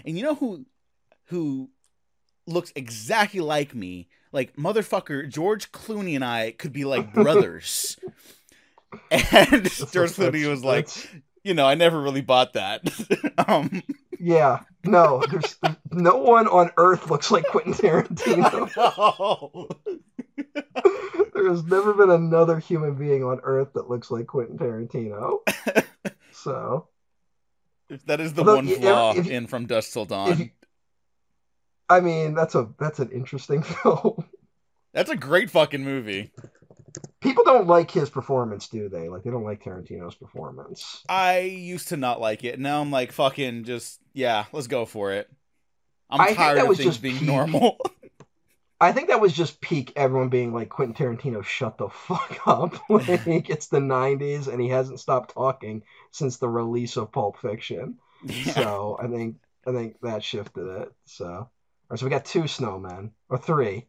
who looks exactly like me, like motherfucker, George Clooney and I could be like brothers. And George Clooney was like, I never really bought that. Yeah, no, there's no one on Earth looks like Quentin Tarantino. No. There has never been another human being on Earth that looks like Quentin Tarantino. So that is the one flaw in From Dusk Till Dawn. I mean, that's an interesting film. That's a great fucking movie. People don't like his performance, do they? Like, they don't like Tarantino's performance. I used to not like it. Now I'm like, fucking just, let's go for it. I'm tired of things being normal. I think that was just peak everyone being like, Quentin Tarantino, shut the fuck up. Like, it's the 90s and he hasn't stopped talking since the release of Pulp Fiction. Yeah. So I think that shifted it. So, all right, so we got 2 snowmen, or 3.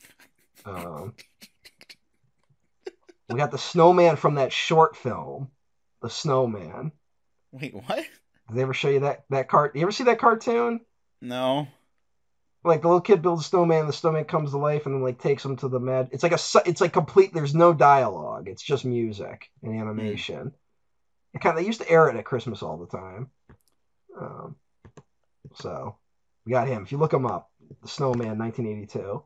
We got the snowman from that short film, The Snowman. Wait, what? Did they ever show you that cart? You ever see that cartoon? No. Like the little kid builds a snowman, the snowman comes to life, and then like takes him to the med. It's like complete. There's no dialogue. It's just music and animation. They used to air it at Christmas all the time. So we got him. If you look him up, The Snowman, 1982.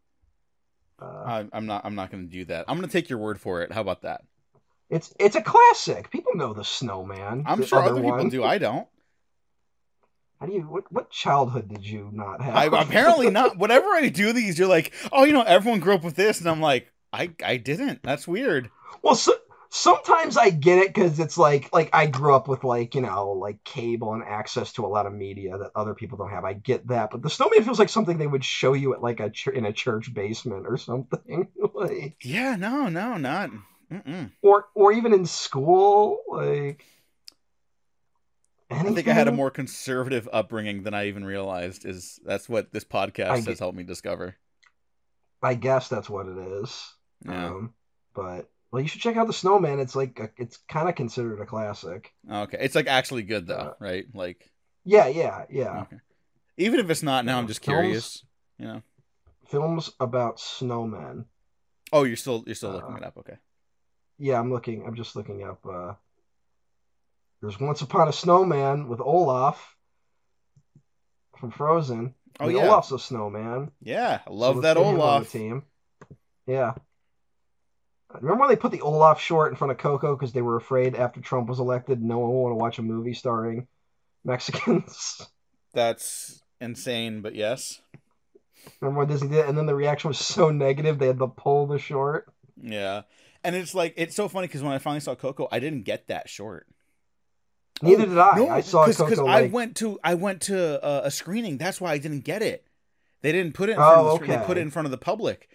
I'm not going to do that. I'm going to take your word for it. How about that? It's a classic. People know The Snowman. I'm sure other people do. I don't. How do you? What childhood did you not have? Apparently not. Whenever I do these, you're like, oh, everyone grew up with this, and I'm like, I didn't. That's weird. Well, sometimes I get it because it's like I grew up with like cable and access to a lot of media that other people don't have. I get that, but The Snowman feels like something they would show you at like in a church basement or something. Like, yeah, no, not. Mm-mm. Or even in school, like. Anything? I think I had a more conservative upbringing than I even realized. That's what this podcast has helped me discover. I guess that's what it is. Yeah. But you should check out The Snowman. It's like it's kind of considered a classic. Okay, it's like actually good though, right? Like. Yeah. Okay. Even if it's not, now I'm just curious. Films about snowmen. Oh, you're still looking it up. Okay. Yeah, I'm just looking up. There's Once Upon a Snowman with Olaf. from Frozen. Oh, I mean, yeah. Olaf's a snowman. Yeah, I So love let's that get him on the Olaf. team. Yeah. Remember when they put the Olaf short in front of Coco because they were afraid after Trump was elected, no one would want to watch a movie starring Mexicans? That's insane, but yes. Remember when Disney did it? And then the reaction was so negative they had to pull the short. Yeah. And it's like, it's so funny because when I finally saw Coco, I didn't get that short. Neither did I. No, I saw Coco because like... I went to a screening. That's why I didn't get it. They didn't put it in front of the screen. okay. They put it in front of the public.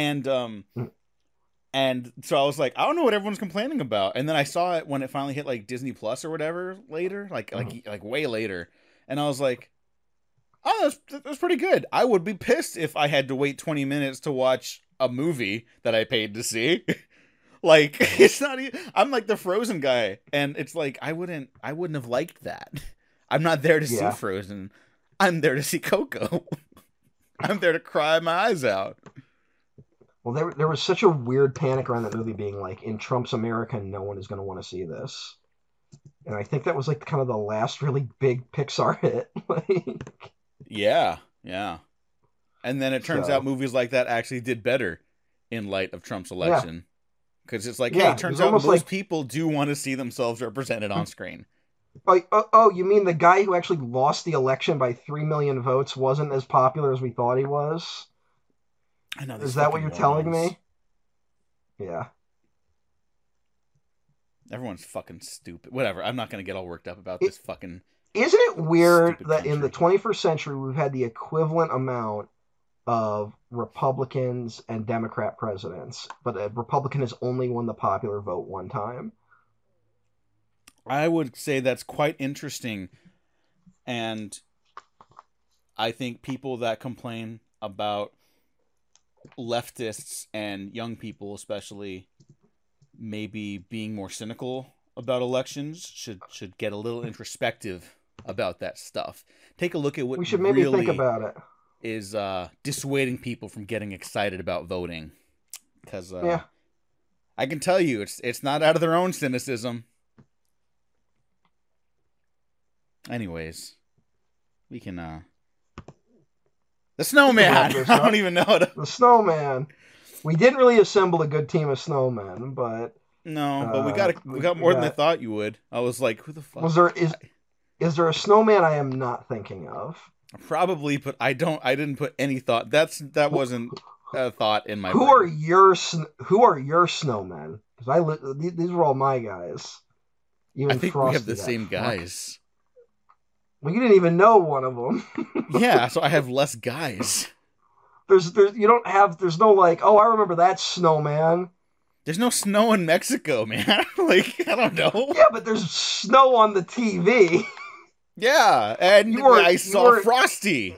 And so I was like, I don't know what everyone's complaining about. And then I saw it when it finally hit like Disney Plus or whatever later, like way later. And I was like, oh, that's pretty good. I would be pissed if I had to wait 20 minutes to watch a movie that I paid to see. Like, it's not even, I'm like the Frozen guy, and it's like I wouldn't have liked that. I'm not there to see Frozen. I'm there to see Coco. I'm there to cry my eyes out. Well, there was such a weird panic around that movie being like, in Trump's America, no one is going to want to see this. And I think that was like kind of the last really big Pixar hit. Yeah. And then it turns out movies like that actually did better in light of Trump's election. Because it's like, hey, it turns out most people do want to see themselves represented on screen. Oh, you mean the guy who actually lost the election by 3 million votes wasn't as popular as we thought he was? I know. Is that what you're telling me? Yeah. Everyone's fucking stupid. Whatever. I'm not going to get all worked up about this fucking... Isn't it weird that country. In the 21st century we've had the equivalent amount of Republicans and Democrat presidents, but a Republican has only won the popular vote one time? I would say that's quite interesting. And I think people that complain about leftists and young people especially maybe being more cynical about elections should get a little introspective about that stuff. Take a look at what we should maybe think about it. Is dissuading people from getting excited about voting. Because I can tell you it's not out of their own cynicism. Anyways, we can the snowman. I don't even know the snowman. We didn't really assemble a good team of snowmen, but but we got more than I thought you would. I was like, who the fuck? Is there a snowman I am not thinking of? Probably, but I didn't put any thought. That wasn't a thought in my Who brain. are your snowmen? Because these were all my guys. Even I think Frosty, we have the same guys. Well, you didn't even know one of them. Yeah, so I have less guys. There's no like, oh, I remember that snowman. There's no snow in Mexico, man. Like, I don't know. Yeah, but there's snow on the TV. Yeah, and I saw Frosty.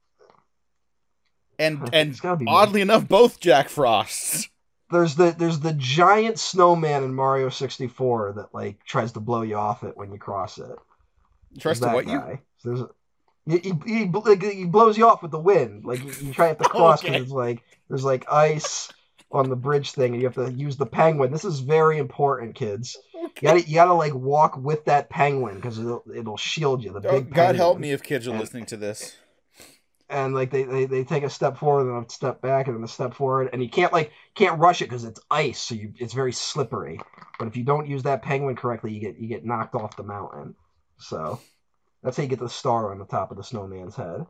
And oddly enough, both Jack Frosts. There's the giant snowman in Mario 64 that like tries to blow you off it when you cross it. Tries to what guy. So he blows you off with the wind. Like you try to cross because it's like there's like ice on the bridge thing, and you have to use the penguin. This is very important, kids. Okay. You gotta like walk with that penguin because it'll shield you. The big God penguin. Help me if kids are listening to this. And like they take a step forward and a step back and then a step forward, and you can't rush it because it's ice, so it's very slippery. But if you don't use that penguin correctly, you get knocked off the mountain. So that's how you get the star on the top of the snowman's head.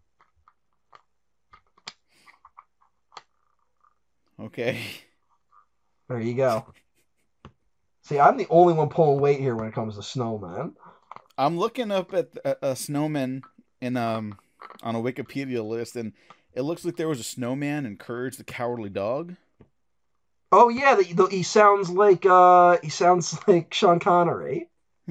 Okay. There you go. See, I'm the only one pulling weight here when it comes to snowmen. I'm looking up at a snowman in on a Wikipedia list, and it looks like there was a snowman in Courage the Cowardly Dog. Oh yeah, he sounds like Sean Connery.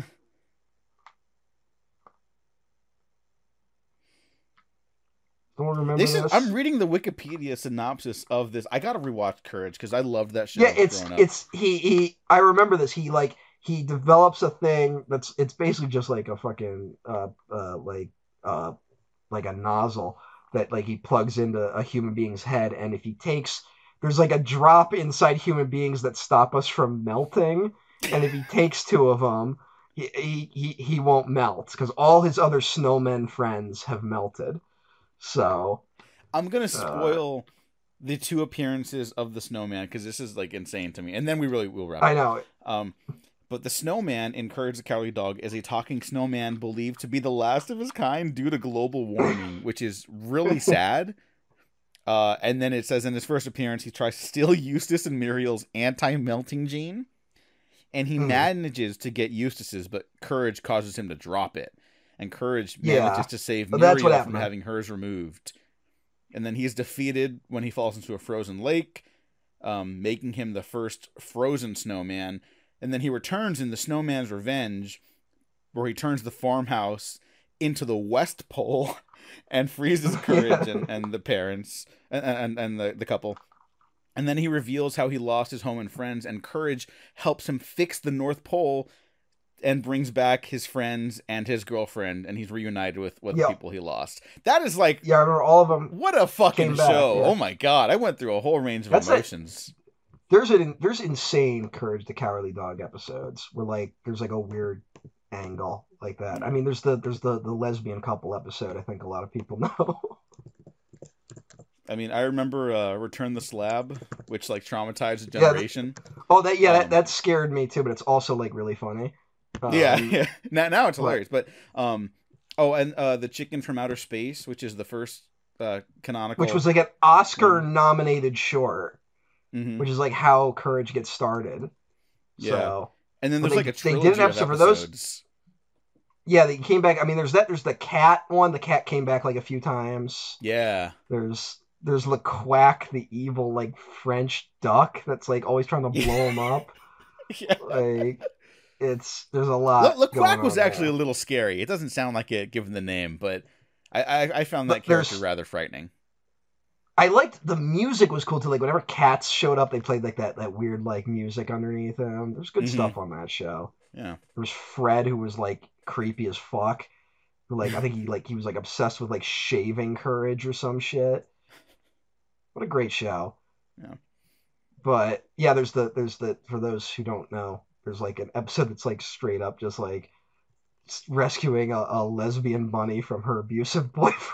Don't remember this. I'm reading the Wikipedia synopsis of this. I gotta rewatch Courage because I loved that show. Yeah, I remember this. He develops a thing it's basically just like a fucking like a nozzle that like he plugs into a human being's head, and if he takes there's like a drop inside human beings that stop us from melting, and if he takes two of them, he won't melt because all his other snowmen friends have melted. So I'm gonna spoil the 2 appearances of the snowman because this is like insane to me, and then we really will wrap. I know. But the snowman in Courage the Cowardly Dog is a talking snowman believed to be the last of his kind due to global warming, which is really sad. And then it says in his first appearance, he tries to steal Eustace and Muriel's anti-melting gene, and he manages to get Eustace's, but Courage causes him to drop it, and Courage manages to save Muriel from having hers removed. And then he's defeated when he falls into a frozen lake, making him the first frozen snowman. And then he returns in the Snowman's Revenge, where he turns the farmhouse into the West Pole and freezes Courage and the parents and the couple. And then he reveals how he lost his home and friends, and Courage helps him fix the North Pole and brings back his friends and his girlfriend, and he's reunited with the people he lost. That is like... Yeah, I remember all of them. What a fucking show. Oh my God. I went through a whole range of emotions. There's insane Courage the Cowardly Dog episodes where like there's like a weird angle like that. I mean, there's the lesbian couple episode. I think a lot of people know. I mean, I remember Return the Slab, which like traumatized a generation. That scared me too, but it's also like really funny. Yeah. Now it's hilarious, but and the Chicken from Outer Space, which is the first canonical, which was like an Oscar-nominated short. Mm-hmm. Which is like how Courage gets started. Yeah. So, and then there's like a trilogy of episodes. For those. Yeah, they came back. I mean, there's the cat one. The cat came back like a few times. Yeah. There's Le Quack, the evil like French duck that's like always trying to blow him up. Yeah. Like there's a lot. Le Quack was actually a little scary. It doesn't sound like it given the name, but I found that character rather frightening. I liked the music was cool too. Like whenever cats showed up, they played like that weird like music underneath them. There's good stuff on that show. Yeah. There was Fred, who was like creepy as fuck. Who, like I think he was like obsessed with like shaving Courage or some shit. What a great show. Yeah. But yeah, there's the for those who don't know, there's like an episode that's like straight up just like rescuing a lesbian bunny from her abusive boyfriend.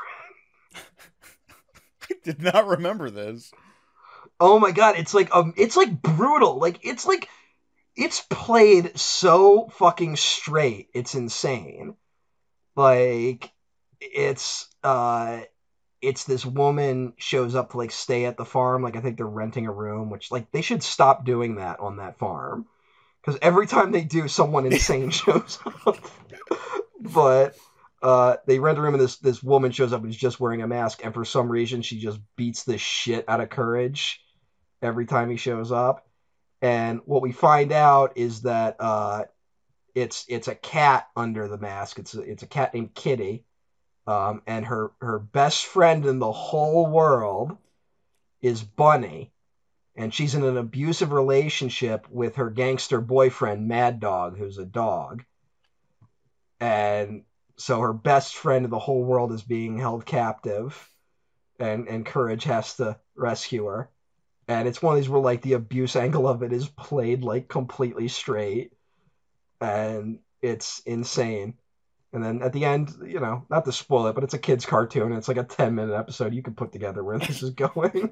I did not remember this. Oh my God, it's like brutal. Like it's played so fucking straight. It's insane. Like it's this woman shows up to like stay at the farm. Like I think they're renting a room, which like they should stop doing that on that farm. Because every time they do, someone insane shows up. But they rent a room, and this woman shows up who's just wearing a mask, and for some reason she just beats the shit out of Courage every time he shows up. And what we find out is that it's a cat under the mask. It's a cat named Kitty, and her best friend in the whole world is Bunny, and she's in an abusive relationship with her gangster boyfriend Mad Dog, who's a dog. And so her best friend in the whole world is being held captive, and Courage has to rescue her. And it's one of these where like the abuse angle of it is played like completely straight, and it's insane. And then at the end, you know, not to spoil it, but it's a kid's cartoon. It's like a 10-minute episode you can put together where this is going.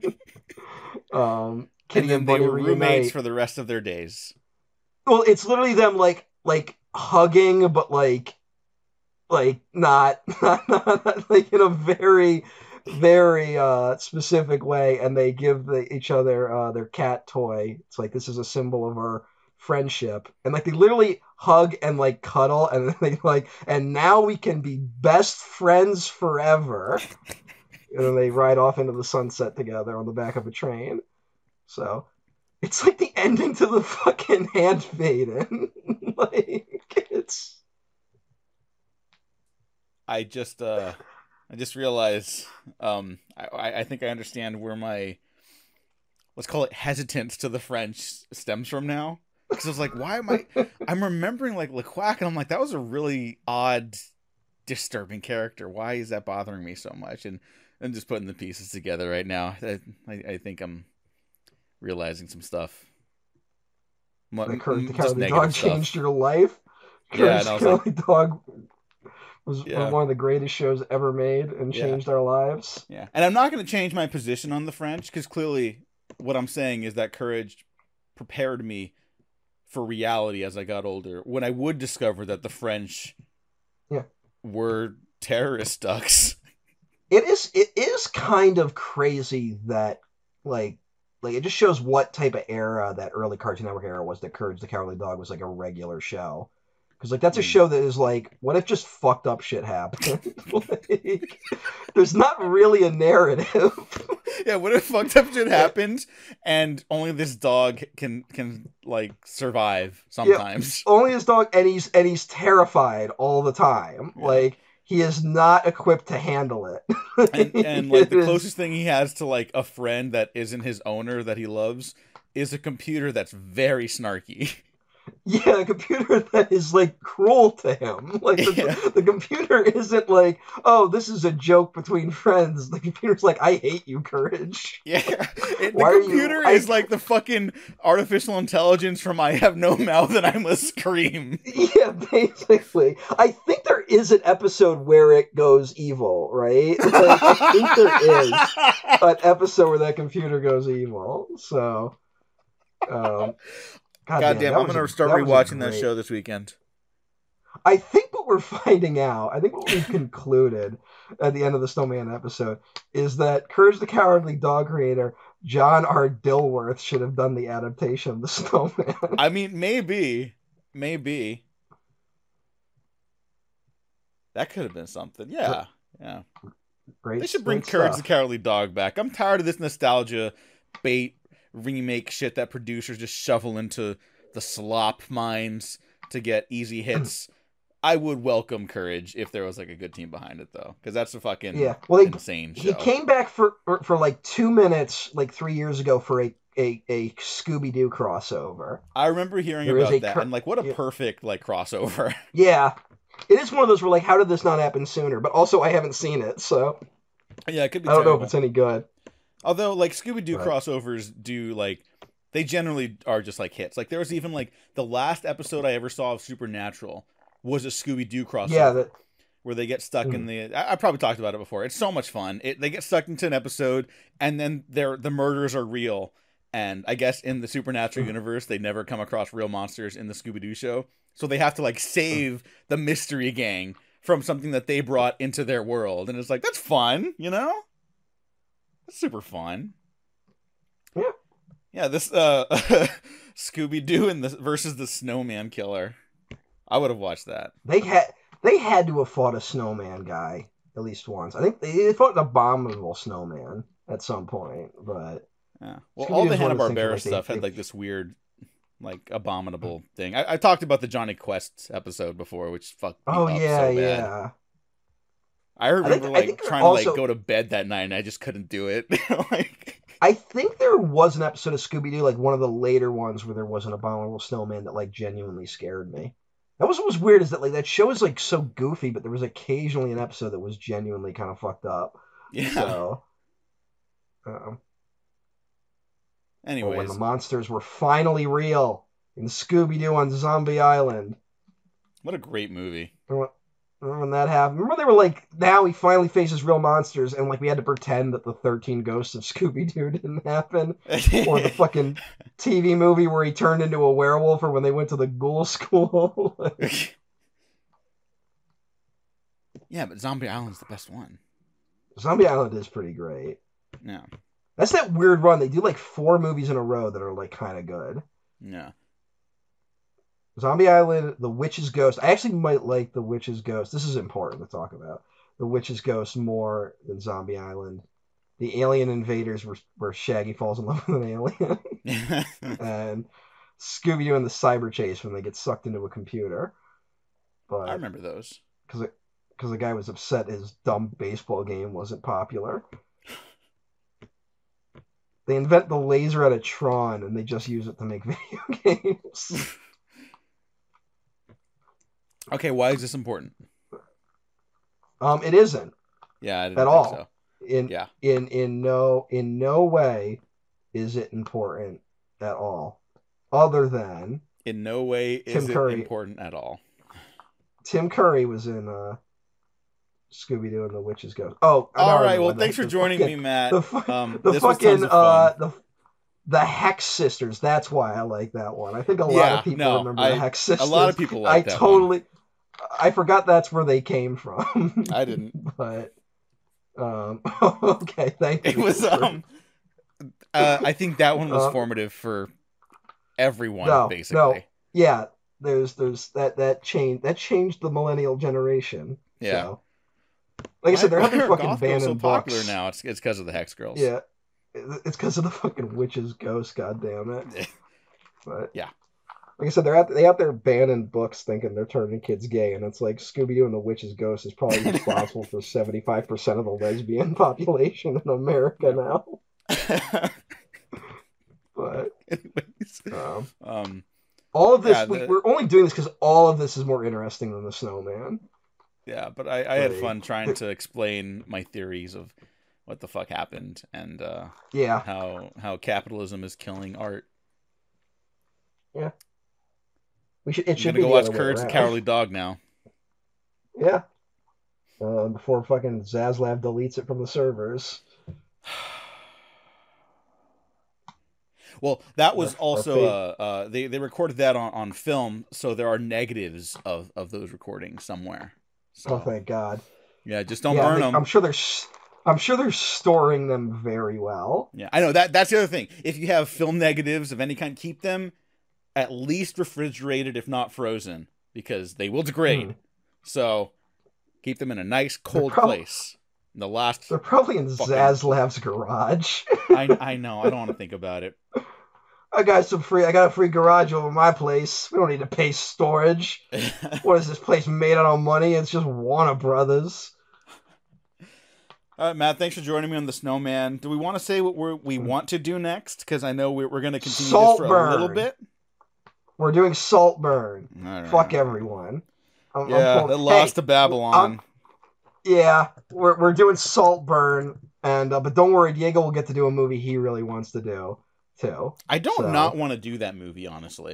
Kitty and Bunny were roommates for the rest of their days. Well, it's literally them like hugging, but like not like in a very, very specific way, and they give each other their cat toy. It's like, this is a symbol of our friendship, and like they literally hug and like cuddle, and then they like, and now we can be best friends forever. And then they ride off into the sunset together on the back of a train. So it's like the ending to the fucking Handmaiden. Like it's. I just realized, I think I understand where my, let's call it hesitance to the French stems from now. Because I was like, why am I'm remembering like Le Quack, and I'm like, that was a really odd, disturbing character. Why is that bothering me so much? And I'm just putting the pieces together right now. I think I'm realizing some stuff. The Cowardly Dog changed your life? Courage and I the was like, Cowardly Dog was Yeah. one of the greatest shows ever made and Yeah. changed our lives. yeah. And I'm not going to change my position on the French because clearly what I'm saying is that Courage prepared me for reality as I got older. When I would discover that the French Yeah. were terrorist ducks. It is kind of crazy that like it just shows what type of era that early Cartoon Network era was, that Courage the Cowardly Dog was like a regular show. Because like that's a show that is like, what if just fucked up shit happened? Like, there's not really a narrative. Yeah, what if fucked up shit happened and only this dog can like survive sometimes? Yeah, only his dog, and he's terrified all the time. Yeah. Like, he is not equipped to handle it. And like the closest thing he has to like a friend that isn't his owner that he loves is a computer that's very snarky. Yeah, a computer that is like cruel to him. Like the computer isn't like, oh, this is a joke between friends. The computer's like, I hate you, Courage. Yeah, the computer is like the fucking artificial intelligence from I Have No Mouth and I Must Scream. Yeah, basically. I think there is an episode where it goes evil, right? Like, I think there is an episode where that computer goes evil. So, Goddamn, I'm gonna start rewatching that show this weekend. I think what we're finding out, I think what we've concluded at the end of the Snowman episode, is that Courage the Cowardly Dog creator John R. Dilworth should have done the adaptation of the Snowman. I mean, maybe. That could have been something. Yeah. Great. They should bring Courage the Cowardly Dog back. I'm tired of this nostalgia bait remake shit that producers just shovel into the slop mines to get easy hits. I would welcome Courage if there was like a good team behind it though, because that's a fucking insane show. He came back for like 2 minutes like 3 years ago for a Scooby-Doo crossover. I remember hearing about that and like what a perfect like crossover. Yeah, it is one of those where like, how did this not happen sooner? But also I haven't seen it, so yeah, it could be. I don't know if it's any good. Although, like, Scooby-Doo crossovers do, like, they generally are just, like, hits. Like, there was even, like, the last episode I ever saw of Supernatural was a Scooby-Doo crossover. Yeah, where they get stuck in the... I probably talked about it before. It's so much fun. They get stuck into an episode, and then the murders are real. And I guess in the Supernatural universe, they never come across real monsters in the Scooby-Doo show. So they have to, like, save the mystery gang from something that they brought into their world. And it's like, that's fun, you know? Super fun. Yeah, this Scooby-Doo versus the Snowman Killer. I would have watched that. They had to have fought a snowman guy at least once. I think they fought an abominable snowman at some point, but yeah. Well, all the Hanna-Barbera stuff had like this weird, like abominable thing. I talked about the Johnny Quest episode before, which fucked me up so bad. Yeah. I remember trying to like go to bed that night and I just couldn't do it. Like, I think there was an episode of Scooby-Doo, like one of the later ones, where there was an abominable snowman that like genuinely scared me. That was what was weird, is that like that show is like so goofy, but there was occasionally an episode that was genuinely kind of fucked up. Yeah. So, anyways, when the monsters were finally real in Scooby-Doo on Zombie Island. What a great movie. Remember when that happened? Remember they were like, now he finally faces real monsters, and like we had to pretend that the 13 Ghosts of Scooby-Doo didn't happen? Or the fucking TV movie where he turned into a werewolf, or when they went to the ghoul school. Yeah, but Zombie Island's the best one. Zombie Island is pretty great. Yeah. That's that weird run. They do like 4 movies in a row that are like kind of good. Yeah. Zombie Island, The Witch's Ghost. I actually might like The Witch's Ghost. This is important to talk about. The Witch's Ghost more than Zombie Island. The Alien Invaders, where Shaggy falls in love with an alien. And Scooby-Doo and the Cyber Chase, when they get sucked into a computer. But I remember those. Because the guy was upset his dumb baseball game wasn't popular. They invent the laser out of Tron, and they just use it to make video games. Okay, why is this important? It isn't. Yeah, I didn't at think all. So. In no way is it important at all. Other than in no way is it important at all. Tim Curry was in Scooby Doo and the Witch's Ghost. Oh, all right. Well, thanks for joining me, Matt. The this was tons of fun. The Hex Sisters. That's why I like that one. I think a lot of people remember the Hex Sisters. A lot of people like that one. I forgot that's where they came from. I didn't. But okay, thank you. It was I think that one was formative for everyone, basically. No, yeah. There's that changed the millennial generation. Yeah. So. Like I said, they're having fucking banned so books. Popular now. It's because of the Hex Girls. Yeah, it's because of the fucking Witch's Ghost. God damn it. But yeah, like I said, they out there banning books, thinking they're turning kids gay, and it's like Scooby Doo and the Witch's Ghost is probably responsible for 75% of the lesbian population in America now. But anyways, all of this we're only doing this because all of this is more interesting than the Snowman. Yeah, but I had fun trying to explain my theories of what the fuck happened and how capitalism is killing art. Yeah, it should I'm be gonna go watch Courage the Cowardly Dog now. Yeah, before fucking Zaslav deletes it from the servers. Well, that was also they recorded that on film, so there are negatives of those recordings somewhere. So, oh, thank God! Yeah, just don't burn them. I'm sure they're storing them very well. Yeah, I know that's the other thing. If you have film negatives of any kind, keep them at least refrigerated, if not frozen, because they will degrade. So keep them in a nice cold place. They're probably in Zaslav's garage. I know. I don't want to think about it. I got a free garage over my place. We don't need to pay storage. What is this place made out of money? It's just Warner Brothers. All right, Matt, thanks for joining me on the Snowman. Do we want to say what we want to do next? Because I know we're going to continue this for a little bit. We're doing Saltburn. Right. Fuck everyone. They lost to Babylon. Yeah, we're doing Saltburn, and but don't worry, Diego will get to do a movie he really wants to do too. I don't not want to do that movie, honestly.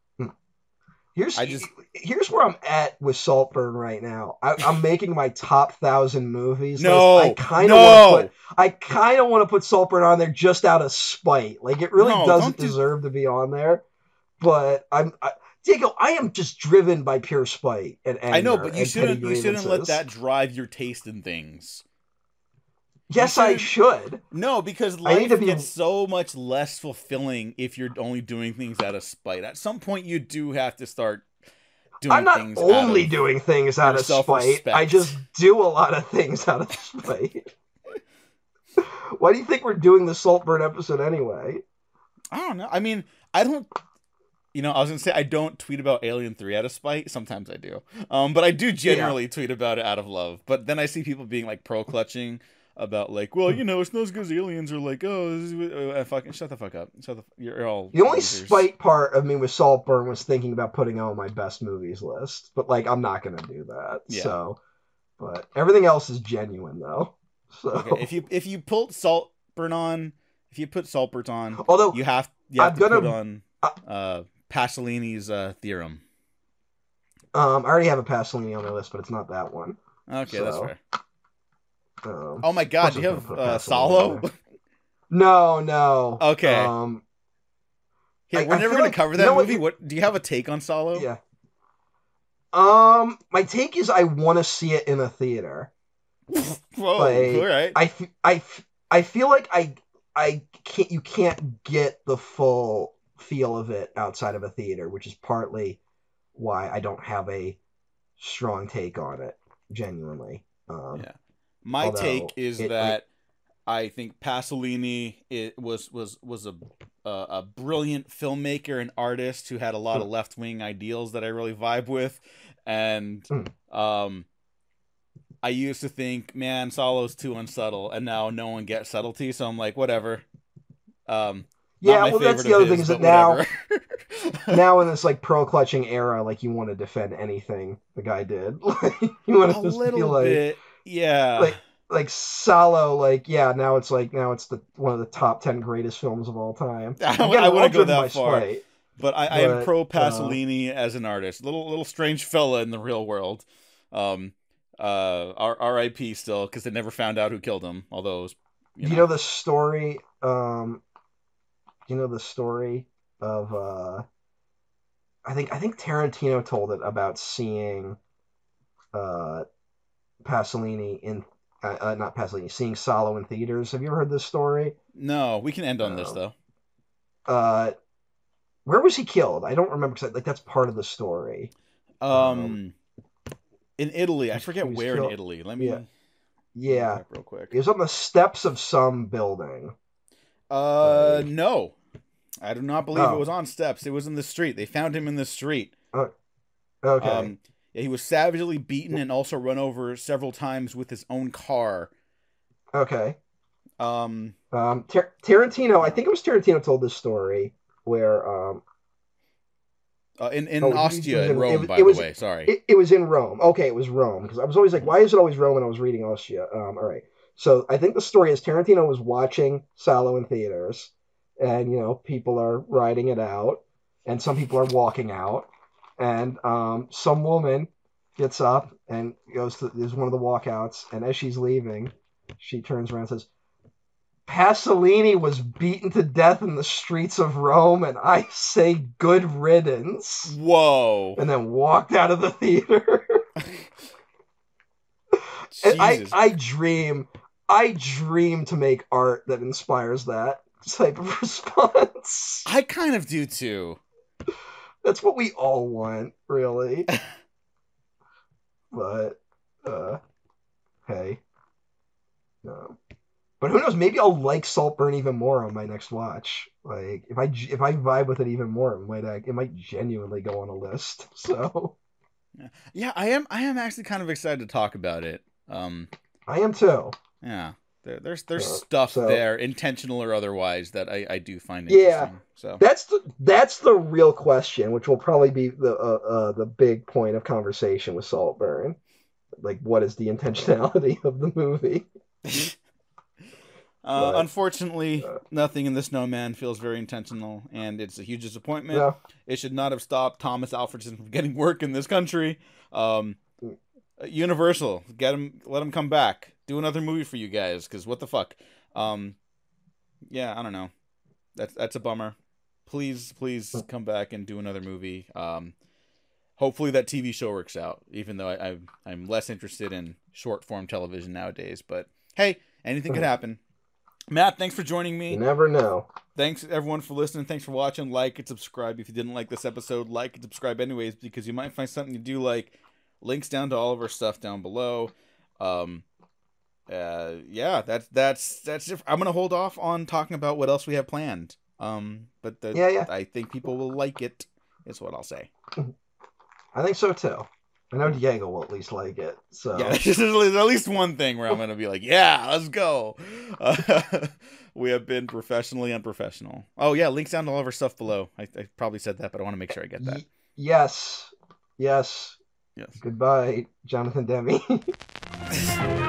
Here's where I'm at with Saltburn right now. I'm making my top 1,000 movies. No, I kind of want to put Saltburn on there just out of spite. Like it really doesn't deserve to be on there. But Diego, I am just driven by pure spite and anger. I know, but you shouldn't let that drive your taste in things. Yes, I should. No, because life gets so much less fulfilling if you're only doing things out of spite. At some point, you do have to start doing things. I'm not only doing things out of spite. I just do a lot of things out of spite. Why do you think we're doing the Saltburn episode anyway? I don't know. I mean, I don't. I was going to say I don't tweet about Alien 3 out of spite. Sometimes I do. But I do generally tweet about it out of love. But then I see people being like pro-clutching about like, well, it's not as good as aliens, or like, fucking shut the fuck up. You're all the only spite part of me with Saltburn was thinking about putting on my best movies list. But like, I'm not going to do that. Yeah. So, but everything else is genuine though. So okay. If you put Saltburn on, although you have to put on Pasolini's theorem. I already have a Pasolini on my list, but it's not that one. Okay, that's fair. Oh my God, do you have Solo? No. Okay. We're never going to cover that movie. What do you have a take on Solo? Yeah. My take is I want to see it in a theater. Whoa, all right. I feel like you can't get the full feel of it outside of a theater, which is partly why I don't have a strong take on it, genuinely. My take is that I think Pasolini was a brilliant filmmaker and artist who had a lot of left-wing ideals that I really vibe with, and I used to think, man, Solo's too unsubtle, and now no one gets subtlety, so I'm like, whatever. Yeah, well, that's the other thing is that now in this like pro-clutching era, like you want to defend anything the guy did. You want to just feel like bit. Yeah, like Solo, like now it's the one of the top 10 greatest films of all time. I wouldn't go that far. But I am But, pro Pasolini as an artist. Little strange fella in the real world. R.I.P. still, because they never found out who killed him. Although, it was, you know the story. You know the story of I think Tarantino told it about seeing Pasolini in not Pasolini, seeing Salo in theaters. Have you ever heard this story? No, we can end on this though. Where was he killed? I don't remember because that's part of the story. In Italy, I forget where killed. In Italy. Let me yeah, real quick. He was on the steps of some building. No, I do not believe it was on steps. It was in the street. They found him in the street. Okay. Yeah, he was savagely beaten and also run over several times with his own car. Okay. Tarantino, I think it was Tarantino told this story where in Ostia in Rome, by the way. Sorry, it was in Rome. Okay, it was Rome because I was always like, why is it always Rome? When I was reading Ostia. All right. So I think the story is Tarantino was watching Salo in theaters, and people are riding it out, and some people are walking out, and some woman gets up and goes to there's one of the walkouts, and as she's leaving, she turns around and says, Pasolini was beaten to death in the streets of Rome, and I say good riddance. Whoa. And then walked out of the theater. And I dream to make art that inspires that type of response. I kind of do too. That's what we all want, really. But, hey. But who knows? Maybe I'll like Saltburn even more on my next watch. Like if I vibe with it even more, it might genuinely go on a list. So yeah, I am actually kind of excited to talk about it. I am too. Yeah, there's stuff there, intentional or otherwise, that I do find interesting. So that's the real question, which will probably be the big point of conversation with Saltburn. Like, what is the intentionality of the movie? Unfortunately, nothing in The Snowman feels very intentional, and it's a huge disappointment. No. It should not have stopped Thomas Alfredson from getting work in this country. Universal, let him come back, do another movie for you guys, because what the fuck? Yeah, I don't know. That's a bummer. Please come back and do another movie. Hopefully that TV show works out, even though I'm less interested in short form television nowadays. But hey, anything could happen. Matt, thanks for joining me. You never know. Thanks, everyone, for listening. Thanks for watching. Like and subscribe if you didn't like this episode. Like and subscribe anyways, because you might find something you do like. Links down to all of our stuff down below. Yeah, that's it. I'm going to hold off on talking about what else we have planned. But I think people will like it, is what I'll say. I think so, too. I know Diego will at least like it. So yeah, there's at least one thing where I'm going to be like, yeah, let's go. We have been professionally unprofessional. Oh, yeah, links down to all of our stuff below. I probably said that, but I want to make sure I get that. Yes. Goodbye, Jonathan Demme.